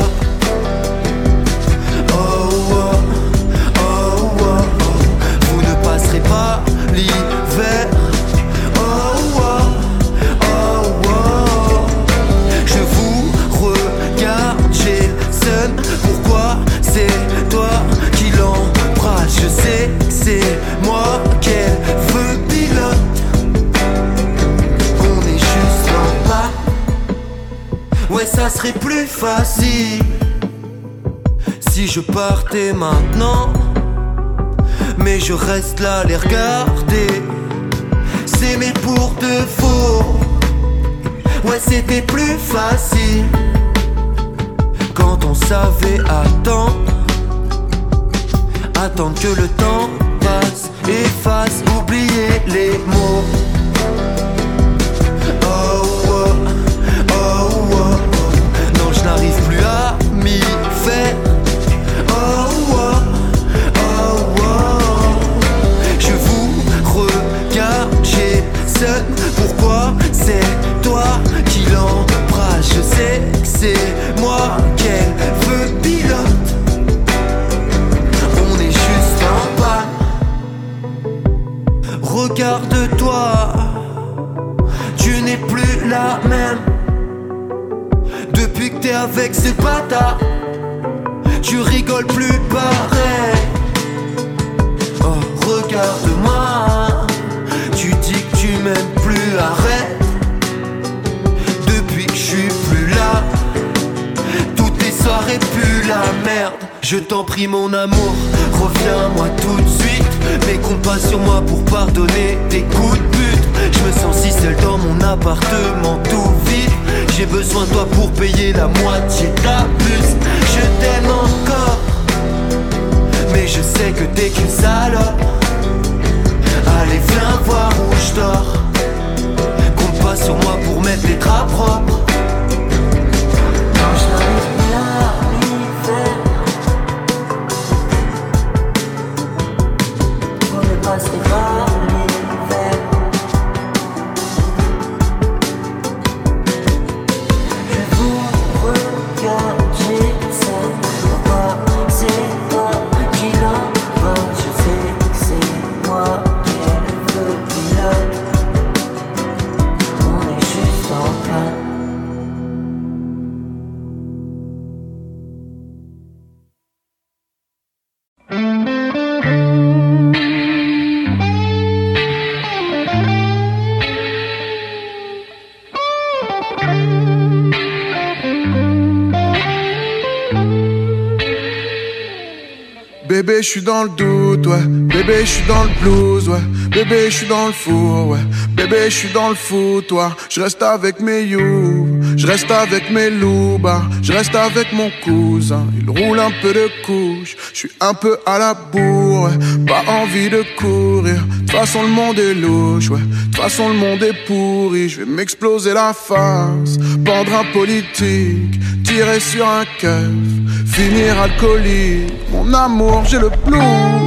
U: Oh, oh, oh, oh, oh. Vous ne passerez pas l'hiver. Oh, oh, oh, oh. Je vous regarde, j'ai le seum. Pourquoi c'est toi qui l'embrasse? Je sais que c'est moi qu'elle veut pilote. Ouais, ça serait plus facile si je partais maintenant. Mais je reste là, les regarder s'aimer pour de faux. Ouais, c'était plus facile quand on savait attendre. Attendre que le temps passe, efface, oublier les mots. Oh, oh. Non, je n'arrive plus à m'y faire. Oh, oh, oh, oh. Je vous regarde, j'ai seul. Pourquoi c'est toi qui l'embrasse? Je sais que c'est moi qu'elle veut pilote. On est juste en panne. Regarde-toi, tu n'es plus la même. Depuis que t'es avec ce bâtard, tu rigoles plus pareil. Oh, regarde-moi, tu dis que tu m'aimes plus, arrête. Depuis que je suis plus là, toutes tes soirées puent la merde. Je t'en prie mon amour, reviens-moi tout de suite. Mets compas sur moi pour pardonner tes coups de pute. Je me sens si seul dans mon appartement tout vide. J'ai besoin de toi pour payer la moitié de ta puce. Je t'aime encore, mais je sais que t'es qu'une salope. Allez viens voir où je dors. Compte pas sur moi pour mettre les draps propres. Non, je n'arrive plus à m'y faire. Vous ne passerez pas l'hiver. Je vous regarde, j'ai ça. Pourquoi c'est toi qui l'embrasse? Je sais que c'est moi qu'elle veut pilote. On est juste en panne.
J: Bébé, je suis dans le doute, ouais. Bébé, je suis dans le blues, ouais. Bébé, je suis dans le four, ouais. Bébé, je suis dans le foutoir. Je reste avec mes you, je reste avec mes loups-bas. Je reste avec mon cousin, il roule un peu de couche. Je suis un peu à la bourre, ouais. Pas envie de courir. De toute façon, le monde est louche, ouais. De toute façon, le monde est pourri. Je vais m'exploser la face, pendre un politique, tirer sur un keuf, finir alcoolique. Mon amour, j'ai le blues.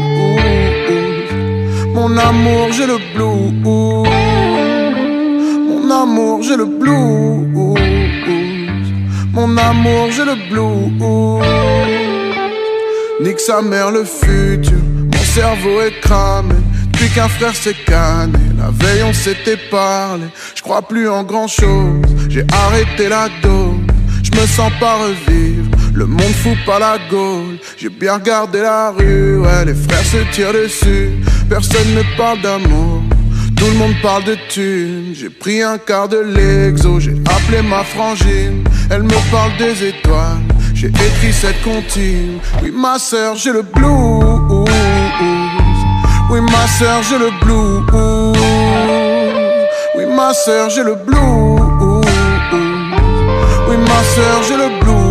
J: Mon amour, j'ai le blues. Mon amour, j'ai le blues. Mon amour, j'ai le blues. Nique sa mère le futur. Mon cerveau est cramé depuis qu'un frère s'est canné. La veille on s'était parlé. Je crois plus en grand chose. J'ai arrêté la dose. Je me sens pas revivre. Le monde fout pas la gaule. J'ai bien regardé la rue, ouais, les frères se tirent dessus. Personne ne parle d'amour, tout le monde parle de thunes. J'ai pris un quart de l'exo, j'ai appelé ma frangine. Elle me parle des étoiles, j'ai écrit cette comptine. Oui ma sœur, j'ai le blues. Oui ma sœur, j'ai le blues. Oui ma sœur, j'ai le blues. Oui ma sœur, j'ai le blues.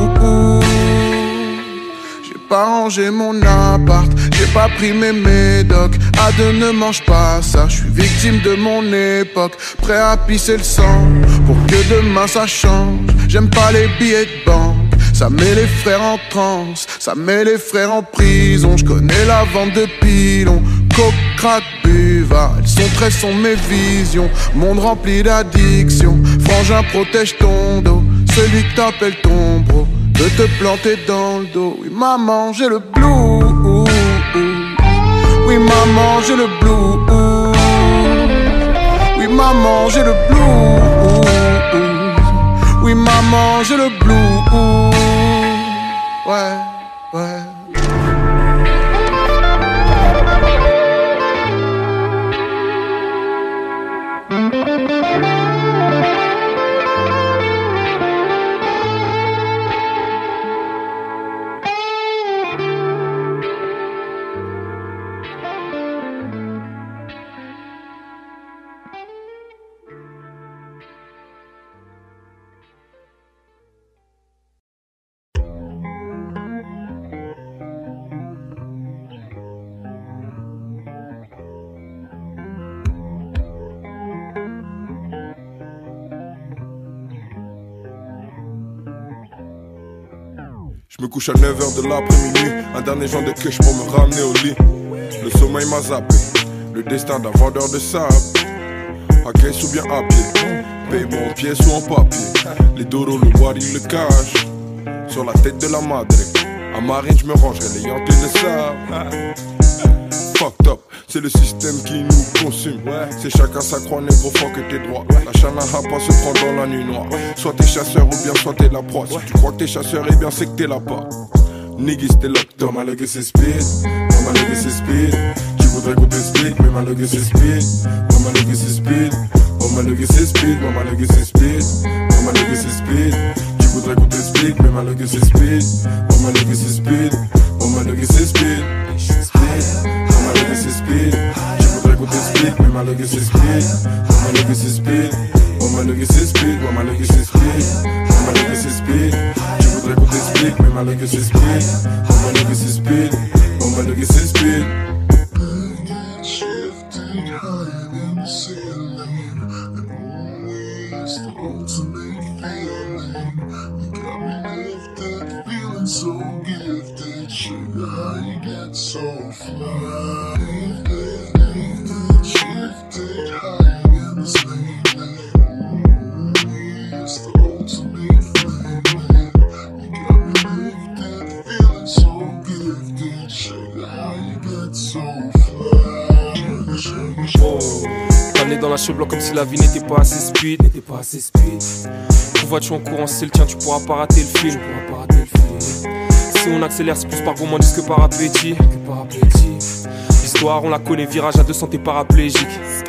J: Pas rangé mon appart, j'ai pas pris mes médocs. À deux ne mange pas ça, je suis victime de mon époque. Prêt à pisser le sang pour que demain ça change. J'aime pas les billets de banque, Ça met les frères en transe, ça met les frères en prison. Je connais la vente de pilons, coke, crack, buva. Elles sont très sont mes visions, monde rempli d'addiction. Frangin protège ton dos, celui que t'appelles ton bro peut te planter dans le dos. Oui maman j'ai le blue, oui maman j'ai le blue, oui maman j'ai le blue, oui maman j'ai le blue. Ouais, ouais.
N: Je me couche à 9h de l'après-midi, un dernier joint de queue pour me ramener au lit. Le sommeil m'a zappé, le destin d'un vendeur de sable. À caisse ou bien à pied, paiement en pièces ou en papier. Les doros, le wari, le cash, sur la tête de la madre. À Marine, je me rangerai les yantés de sable. Fucked up, c'est le système qui nous consume. C'est chacun sa croix, négro, fuck que t'es droit. La chanaha pas se prend dans la nuit noire. Soit t'es chasseur ou bien soit t'es la proie. Si tu crois que t'es chasseur, eh bien c'est que t'es la part. Niggas t'es locked up. Ma legacy c'est speed, ma legacy speed. Tu voudrais qu'on t'explique, mais ma legacy speed. Ma legacy speed, ma legacy speed, ma legacy speed, ma legacy speed. Tu voudrais qu'on t'explique, mais ma legacy speed. Ma legacy speed, ma legacy speed. My legacy speed, je voudrais qu'on t'explique, mais ma legacy speed. My legacy speed, oh my legacy speed, oh my legacy speed, oh my legacy speed. Je voudrais qu'on t'explique, mais ma legacy speed. Oh my legacy speed, oh my legacy speed.
B: Shifted higher than the ceiling, and always the ultimate feeling. You got me lifted, feeling so gifted. Sugar, how you get so fly? Shifted higher than the ceiling, always the ultimate feeling. You got me lifted, feeling so gifted. Sugar, how you get so fly?
C: T'amener dans la cheveux blanc comme si la vie n'était pas assez speed. Vois-tu en courant, c'est le tien, tu pourras pas rater le film. Si on accélère, c'est plus par gourmandise que par appétit. L'histoire, on la connaît, virage à 200, t'es paraplégique.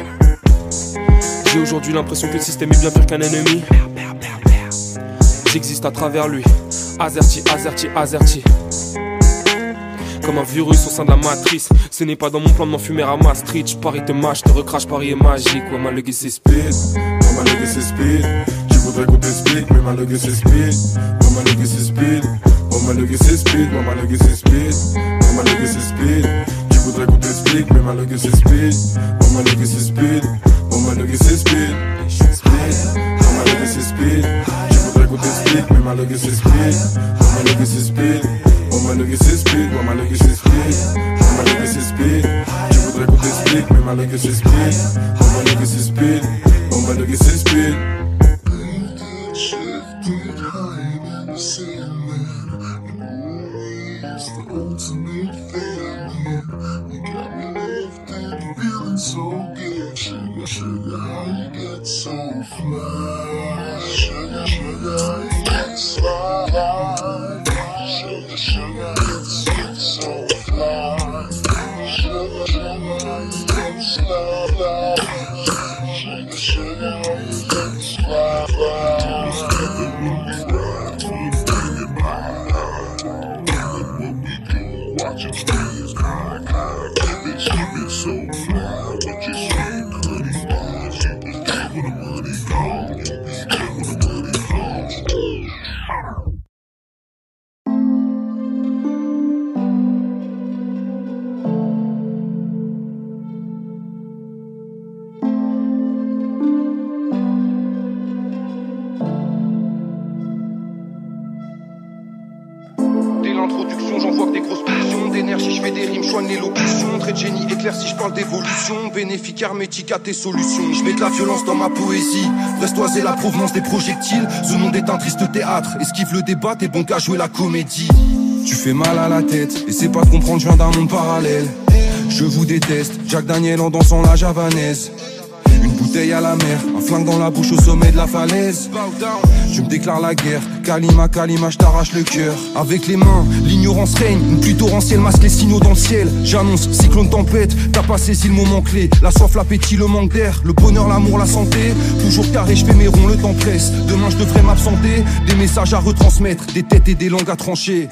C: J'ai aujourd'hui l'impression que le système est bien pire qu'un ennemi. J'existe à travers lui. Azerty, Azerty, Azerty. Comme un virus au sein de la matrice. Ce n'est pas dans mon plan de m'enfumer à Maastricht. Paris te mâche, te recrache, Paris est magique. Ouais, ma legacy speed,
N: ma legacy speed. Tu voudrais qu'on t'explique, mais ma legacy speed. Ma legacy speed, oh my legacy speed, ma legacy speed, ma legacy speed. Tu voudrais qu'on t'explique, mais ma legacy speed. Ma legacy speed, oh my legacy speed. Ma legacy speed. Tu voudrais qu'on t'explique, mais ma legacy speed. Ma legacy speed. Oh my legacy speed, my legacy speed, my legacy speed. Tu voudrais qu'on t'explique, mais ma legacy speed. Oh my legacy speed, oh my legacy speed.
B: Shifted higher than the ceiling, and always the ultimate feeling. You got me lifted, feeling so good. Sugar, sugar, how you get so fly? Sugar, sugar, how you get so fly? Sugar, sugar, it's so fly. Sugar, sugar, how you get so fly? Sugar, sugar, how you get so fly? Watch it stay high, high. Bitch, keep it so fly. What you say, honey? She was dead when the money gone. You be dead when the money gone.
E: j'en vois que des grosses portions d'énergie, je fais des rimes, soigne l'élocution, trait de génie éclair si je parle d'évolution, bénéfique hermétique à tes solutions, je mets de la violence dans ma poésie, reste-toi c'est la provenance des projectiles, ce monde est un triste théâtre, esquive le débat, t'es bon qu'à jouer la comédie. Tu fais mal à la tête, essaie pas de comprendre, je viens d'un monde parallèle. Je vous déteste, Jack Daniel en dansant la javanaise. Une bouteille à la mer, un flingue dans la bouche au sommet de la falaise. Tu me déclares la guerre, Kalima, Kalima, je t'arrache le cœur. Avec les mains, l'ignorance règne, une pluie torrentielle masque les signaux dans le ciel. J'annonce, cyclone tempête, t'as pas saisi le moment clé. La soif, l'appétit, le manque d'air, le bonheur, l'amour, la santé. Toujours carré, je fais mes ronds, le temps presse. Demain je devrais m'absenter, des messages à retransmettre, des têtes et des langues à trancher.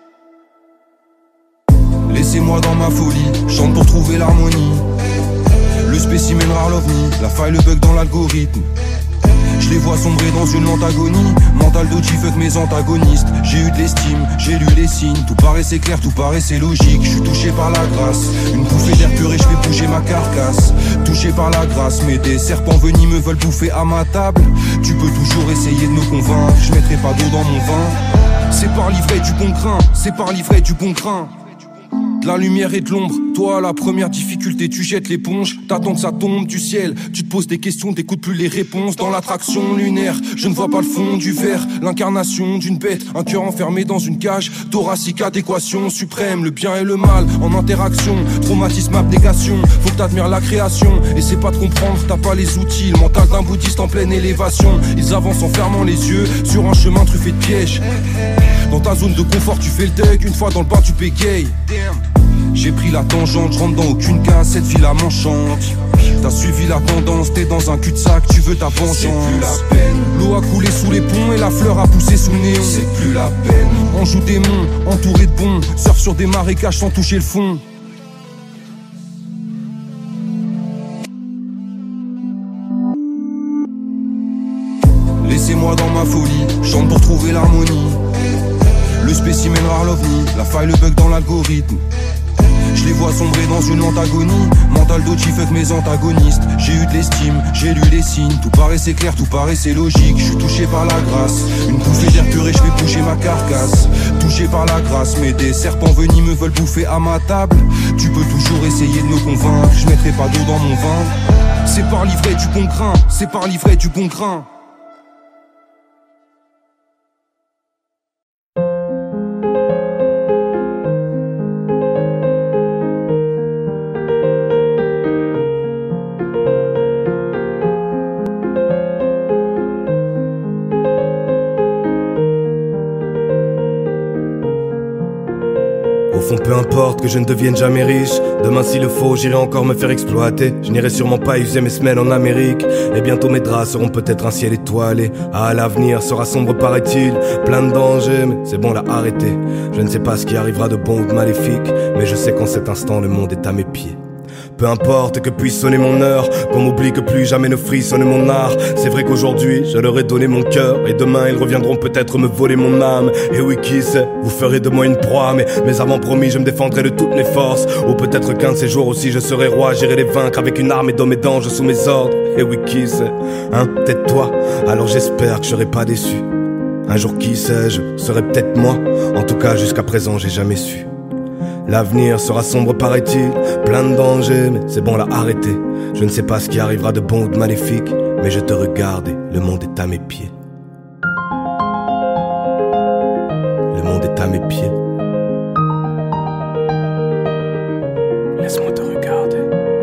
E: Laissez-moi dans ma folie, chante pour trouver l'harmonie. Le spécimen rare l'ovni, la faille, le bug dans l'algorithme. Je les vois sombrer dans une lente agonie. Mental d'Oji fuck mes antagonistes. J'ai eu de l'estime, j'ai lu les signes. Tout paraissait clair, tout paraissait logique. Je suis touché par la grâce, une bouffée d'air pur et je fais bouger ma carcasse. Touché par la grâce, mais des serpents venimeux veulent bouffer à ma table. Tu peux toujours essayer de me convaincre, je mettrai pas d'eau dans mon vin. C'est par l'ivraie du bon grain, c'est par l'ivraie du bon grain. De la lumière et de l'ombre, toi la première difficulté tu jettes l'éponge, t'attends que ça tombe du ciel, tu te poses des questions, t'écoutes plus les réponses. Dans l'attraction lunaire, je ne vois pas le fond du verre, l'incarnation d'une bête, un cœur enfermé dans une cage, thoracique adéquation suprême, le bien et le mal en interaction, traumatisme, abnégation, faut que t'admires la création, essaie pas de comprendre, t'as pas les outils, le mental d'un bouddhiste en pleine élévation, ils avancent en fermant les yeux, sur un chemin truffé de pièges. Dans ta zone de confort tu fais le deuil, une fois dans le bain tu bégayes. J'ai pris la tangente, je rentre dans aucune case, cette vie là m'enchante. T'as suivi la tendance, t'es dans un cul-de-sac, tu veux ta vengeance. C'est plus la peine. L'eau a coulé sous les ponts et la fleur a poussé sous le néon. C'est plus la peine. On joue des monts, entouré de bons, surfe sur des marécages sans toucher le fond. Laissez-moi dans ma folie, chante pour trouver l'harmonie. Le spécimen rare l'ovni, la faille, le bug dans l'algorithme. Je les vois sombrer dans une lente agonie. Mental d'Oji fuck mes antagonistes. J'ai eu de l'estime, j'ai lu les signes. Tout paraissait clair, tout paraissait logique. Je suis touché par la grâce, une bouffée d'air pur et je fais bouger ma carcasse. Touché par la grâce, mais des serpents venimeux veulent bouffer à ma table. Tu peux toujours essayer de me convaincre, je mettrai pas d'eau dans mon vin. C'est par l'ivraie du bon grain, c'est par l'ivraie du bon grain.
U: Au fond, peu importe que je ne devienne jamais riche. Demain, s'il le faut, j'irai encore me faire exploiter. Je n'irai sûrement pas user mes semaines en Amérique. Et bientôt mes draps seront peut-être un ciel étoilé. Ah, l'avenir sera sombre, paraît-il, plein de dangers, mais c'est bon, là, arrêtez. Je ne sais pas ce qui arrivera de bon ou de maléfique, mais je sais qu'en cet instant, le monde est à mes pieds. Peu importe que puisse sonner mon heure, qu'on m'oublie que plus jamais ne frissonne mon art. C'est vrai qu'aujourd'hui je leur ai donné mon cœur, et demain ils reviendront peut-être me voler mon âme. Et oui, qui sait, vous ferez de moi une proie, mais avant promis je me défendrai de toutes mes forces. Ou peut-être qu'un de ces jours aussi je serai roi, j'irai les vaincre avec une armée d'hommes et d'anges sous mes ordres. Et oui, qui sait, hein, peut-être toi, alors j'espère que je serai pas déçu. Un jour, qui sait, je serai peut-être moi. En tout cas jusqu'à présent j'ai jamais su. L'avenir sera sombre, paraît-il, plein de dangers, mais c'est bon, là, arrêtez. Je ne sais pas ce qui arrivera de bon ou de maléfique, mais je te regarde et le monde est à mes pieds. Le monde est à mes pieds. Laisse-moi te regarder.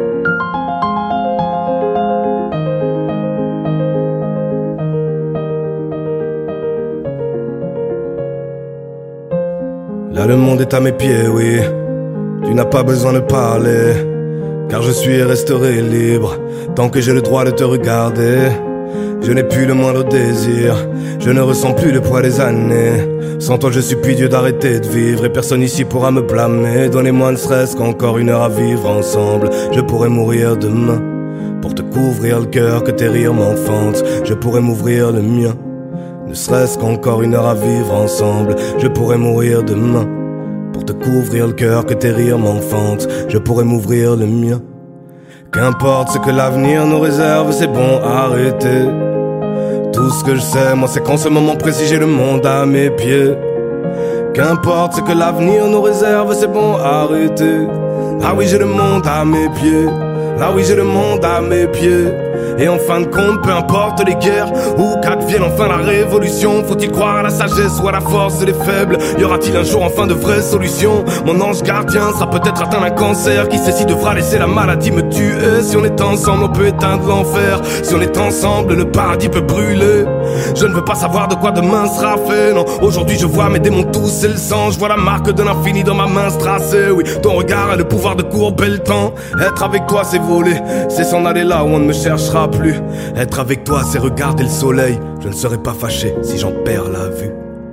U: Là le monde est à mes pieds, oui. Tu n'as pas besoin de parler, car je suis et resterai libre tant que j'ai le droit de te regarder. Je n'ai plus le moindre désir, je ne ressens plus le poids des années. Sans toi je supplie Dieu d'arrêter de vivre, et personne ici pourra me blâmer. Donnez-moi ne serait-ce qu'encore une heure à vivre ensemble. Je pourrais mourir demain pour te couvrir le cœur que tes rires m'enfantent. Je pourrais m'ouvrir le mien, ne serait-ce qu'encore une heure à vivre ensemble. Je pourrais mourir demain pour te couvrir le cœur que tes rires m'enfantent. Je pourrais m'ouvrir le mien. Qu'importe ce que l'avenir nous réserve, c'est bon, arrêtez. Tout ce que je sais, moi, c'est qu'en ce moment précis, j'ai le monde à mes pieds.
F: Qu'importe ce que l'avenir nous réserve, c'est bon, arrêtez. Ah oui, j'ai le monde à mes pieds. Ah oui, j'ai le monde à mes pieds. Et en fin de compte, peu importe les guerres ou qu'advienne enfin la révolution, faut-il croire à la sagesse ou à la force des faibles? Y aura-t-il un jour enfin de vraies solutions? Mon ange gardien sera peut-être atteint d'un cancer. Qui sait s'il devra laisser la maladie me tuer? Si on est ensemble, on peut éteindre l'enfer. Si on est ensemble, le paradis peut brûler. Je ne veux pas savoir de quoi demain sera fait. Non, aujourd'hui je vois mes démons tousser le sang. Je vois la marque de l'infini dans ma main tracée. Oui, ton regard a le pouvoir de courber le temps. Être avec toi c'est voler, c'est s'en aller là où on ne me cherchera plus. Être avec toi c'est regarder le soleil. Je ne serai pas fâché si j'en perds la vue.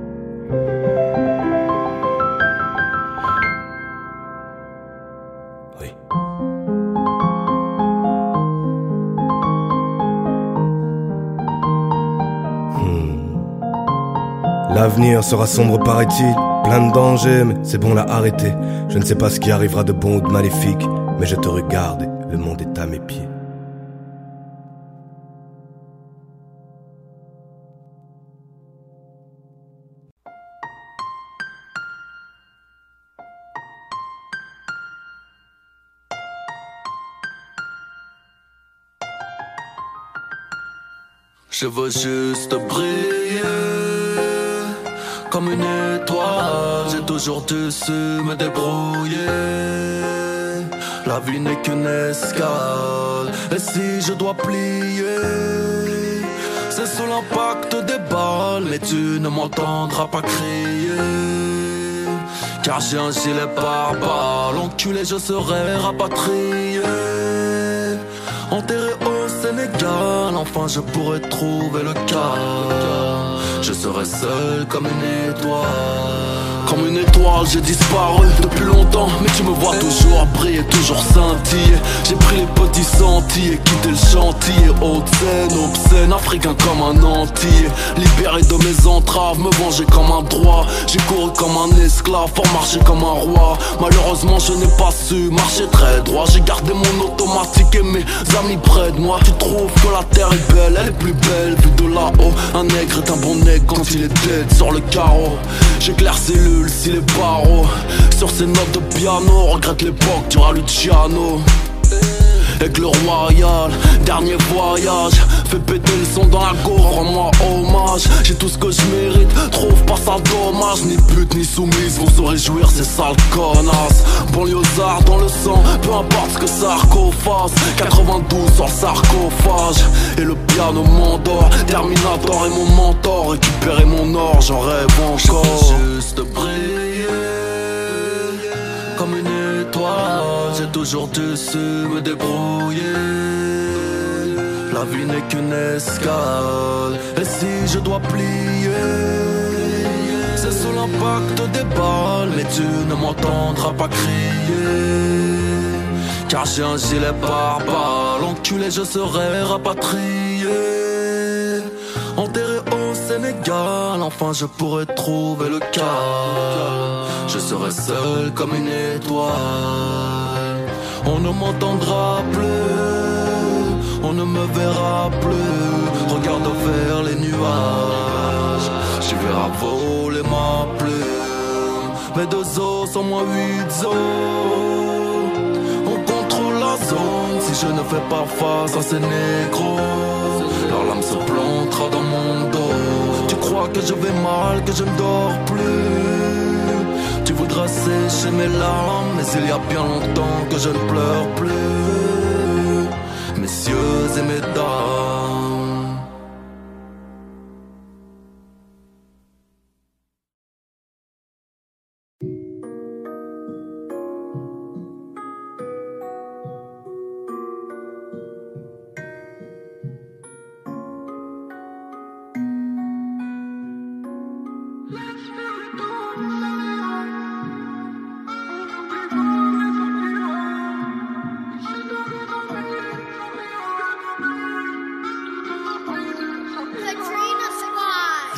F: Oui. L'avenir sera sombre paraît-il, plein de dangers, mais c'est bon là arrêter. Je ne sais pas ce qui arrivera de bon ou de maléfique, mais je te regarde et le monde est à mes pieds.
U: Je veux juste briller comme une étoile. J'ai toujours dû su me débrouiller. La vie n'est qu'une escale. Et si je dois plier, c'est sous l'impact des balles. Mais tu ne m'entendras pas crier, car j'ai un gilet pare-balles. Enculé, je serai rapatrié, enterré au Sénégal. Enfin je pourrais trouver le calme. Je serai seul comme une étoile. Comme une étoile, j'ai disparu depuis longtemps, mais tu me vois toujours briller, toujours scintiller. J'ai pris les petits sentiers, quitté le chantier. Haute scène, obscène, africain comme un entier. Libéré de mes entraves, me venger comme un droit. J'ai couru comme un esclave pour marcher comme un roi. Malheureusement je n'ai pas su marcher très droit. J'ai gardé mon automatique et mes amis près de moi. Tu trouves que la terre est belle, elle est plus belle vue de là-haut. Un nègre est un bon nègre quand il est dead sur le carreau. J'éclaircis si les barreaux sur ces notes de piano, regrette l'époque du Luciano. Aigle royal, dernier voyage, fais péter le son dans la gorge, rends-moi hommage. J'ai tout ce que je mérite, trouve pas ça dommage. Ni pute ni soumise vont se réjouir, ces sales connasses. Banlieusard dans le sang, peu importe ce que Sarko fasse. 92 sur le sarcophage, et le piano m'endort. Terminator est mon mentor, récupérer mon or, j'en rêve encore. Je veux juste briller comme une étoile. J'ai toujours dû su me débrouiller. La vie n'est qu'une escale. Et si je dois plier, c'est sous l'impact des balles. Mais tu ne m'entendras pas crier, car j'ai un gilet pare-balles. Enculé, je serai rapatrié, enterré au Sénégal. Enfin je pourrais trouver le calme. Je serai seul comme une étoile. On ne m'entendra plus, on ne me verra plus. Regarde vers les nuages, tu verras voler ma plume. Mes deux os sont moins 8 os. On contrôle la zone si je ne fais pas face à ces négros. Leur lame se plantera dans mon dos. Tu crois que je vais mal, que je ne dors plus. Tu voudras sécher mes larmes, mais il y a bien longtemps que je ne pleure plus. Messieurs et mesdames,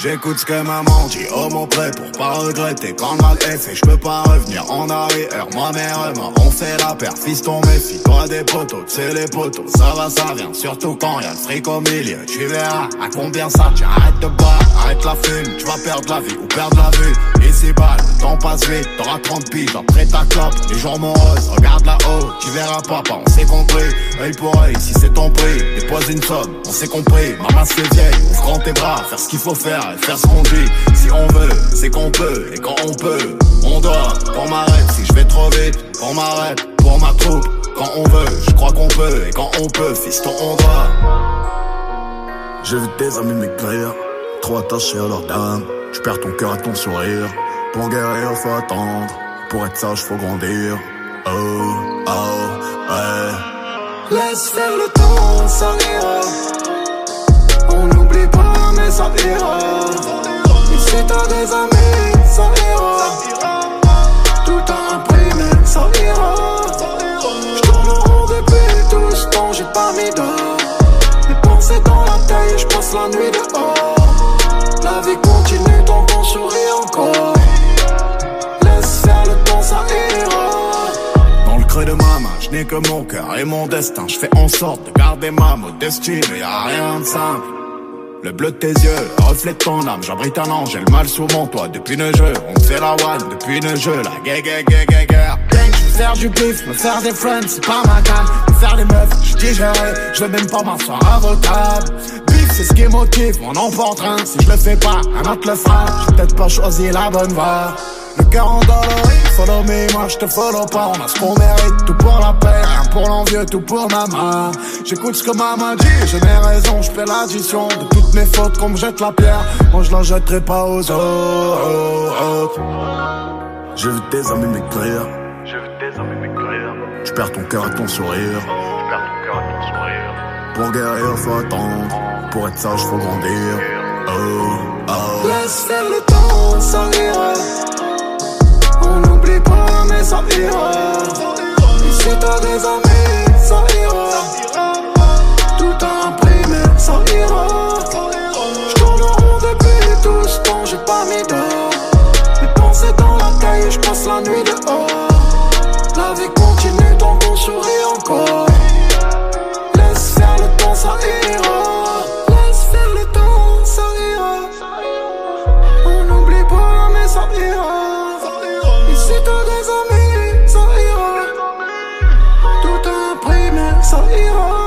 J: J'écoute ce que maman dit au mot près pour pas regretter. Quand le mal est fait, j'peux pas revenir en arrière. Moi mes remords, on fait la paire. Fiston méfie-toi des poteaux, c'est les poteaux. Ça va, ça vient, surtout quand y'a le fric au milieu. Tu verras à combien ça tient. Arrête de boire, arrête la fume. Tu vas perdre la vie ou perdre la vue. Ici balle, le temps passe vite. T'auras 30 piges après ta clope. Les jours moroses, regarde là-haut. Tu verras papa, on s'est compris. Œil pour œil, si c'est ton prix. Dépose une somme, on s'est compris. Maman c'est vieille, ouvre grand tes bras. Faire ce qu'il faut faire et faire ce qu'on dit. Si on veut, c'est qu'on peut. Et quand on peut, on doit. Qu'on m'arrête si je vais trop vite. Qu'on m'arrête pour ma troupe. Quand on veut, je crois qu'on peut. Et quand on peut, fiston, on doit.
D: J'ai vu tes amis m'écrire, trop attachés à leur dame. J'perds ton cœur à ton sourire. Pour guérir, faut attendre. Pour être sage, faut grandir. Oh, oh, ouais.
J: Laisse faire le temps, ça ira. On n'oublie pas, mais ça ira. Et si t'as des amis, ça ira. Tout a un prix, mais ça ira. J'tourne en rond depuis tout ce temps, j'ai pas mis d'or. Mes pensées dans la taille, j'passe la nuit dehors. La vie continue tant qu'on sourit encore. Laisse faire le temps, ça ira. Dans le creux de ma main, je n'ai que mon cœur et mon destin. Je fais en sorte de garder ma modestie, mais y'a rien de simple. Le bleu de tes yeux reflète ton âme. J'abrite un ange, j'ai le mal sous mon toit. Depuis le jeu, on me fait la one. Depuis le jeu, la guerre. Je veux faire du bif, me faire des friends, c'est pas ma cam. Me faire des meufs, je digérerai. Je veux même pas m'asseoir à votre table. Bif, c'est ce qui motive mon emporte-train. Si je le fais pas, un autre le fera. J'ai peut-être pas choisi la bonne voie. Le cœur endolori, follow me, moi je te follow pas. On a ce qu'on mérite, tout pour la paix, rien pour l'envieux, tout pour maman. J'écoute ce que maman dit, je n'ai raison, je fais l'addition de toutes mes fautes, qu'on me jette la pierre. Moi je la jetterai pas aux autres.
D: J'ai vu tes amis m'écrire, j'perds ton cœur à ton sourire. Pour guérir, faut attendre. Pour être sage, faut grandir. Oh, oh.
J: Laisse faire le temps, ça ira. On n'oublie pas, mais ça ira. Et si t'as des amis, ça ira. Tout a un prix, mais ça ira. J'tourne en rond depuis tout ce temps, j'ai pas mis d'or. Mes pensées dans la taille, j'passe la nuit dehors. La vie continue tant qu'on sourit encore. Laisse faire le temps, ça ira. Laisse faire le temps, ça ira. On n'oublie pas, mais ça ira. Et si t'as des amis, ça ira. Tout a un prix, mais ça ira.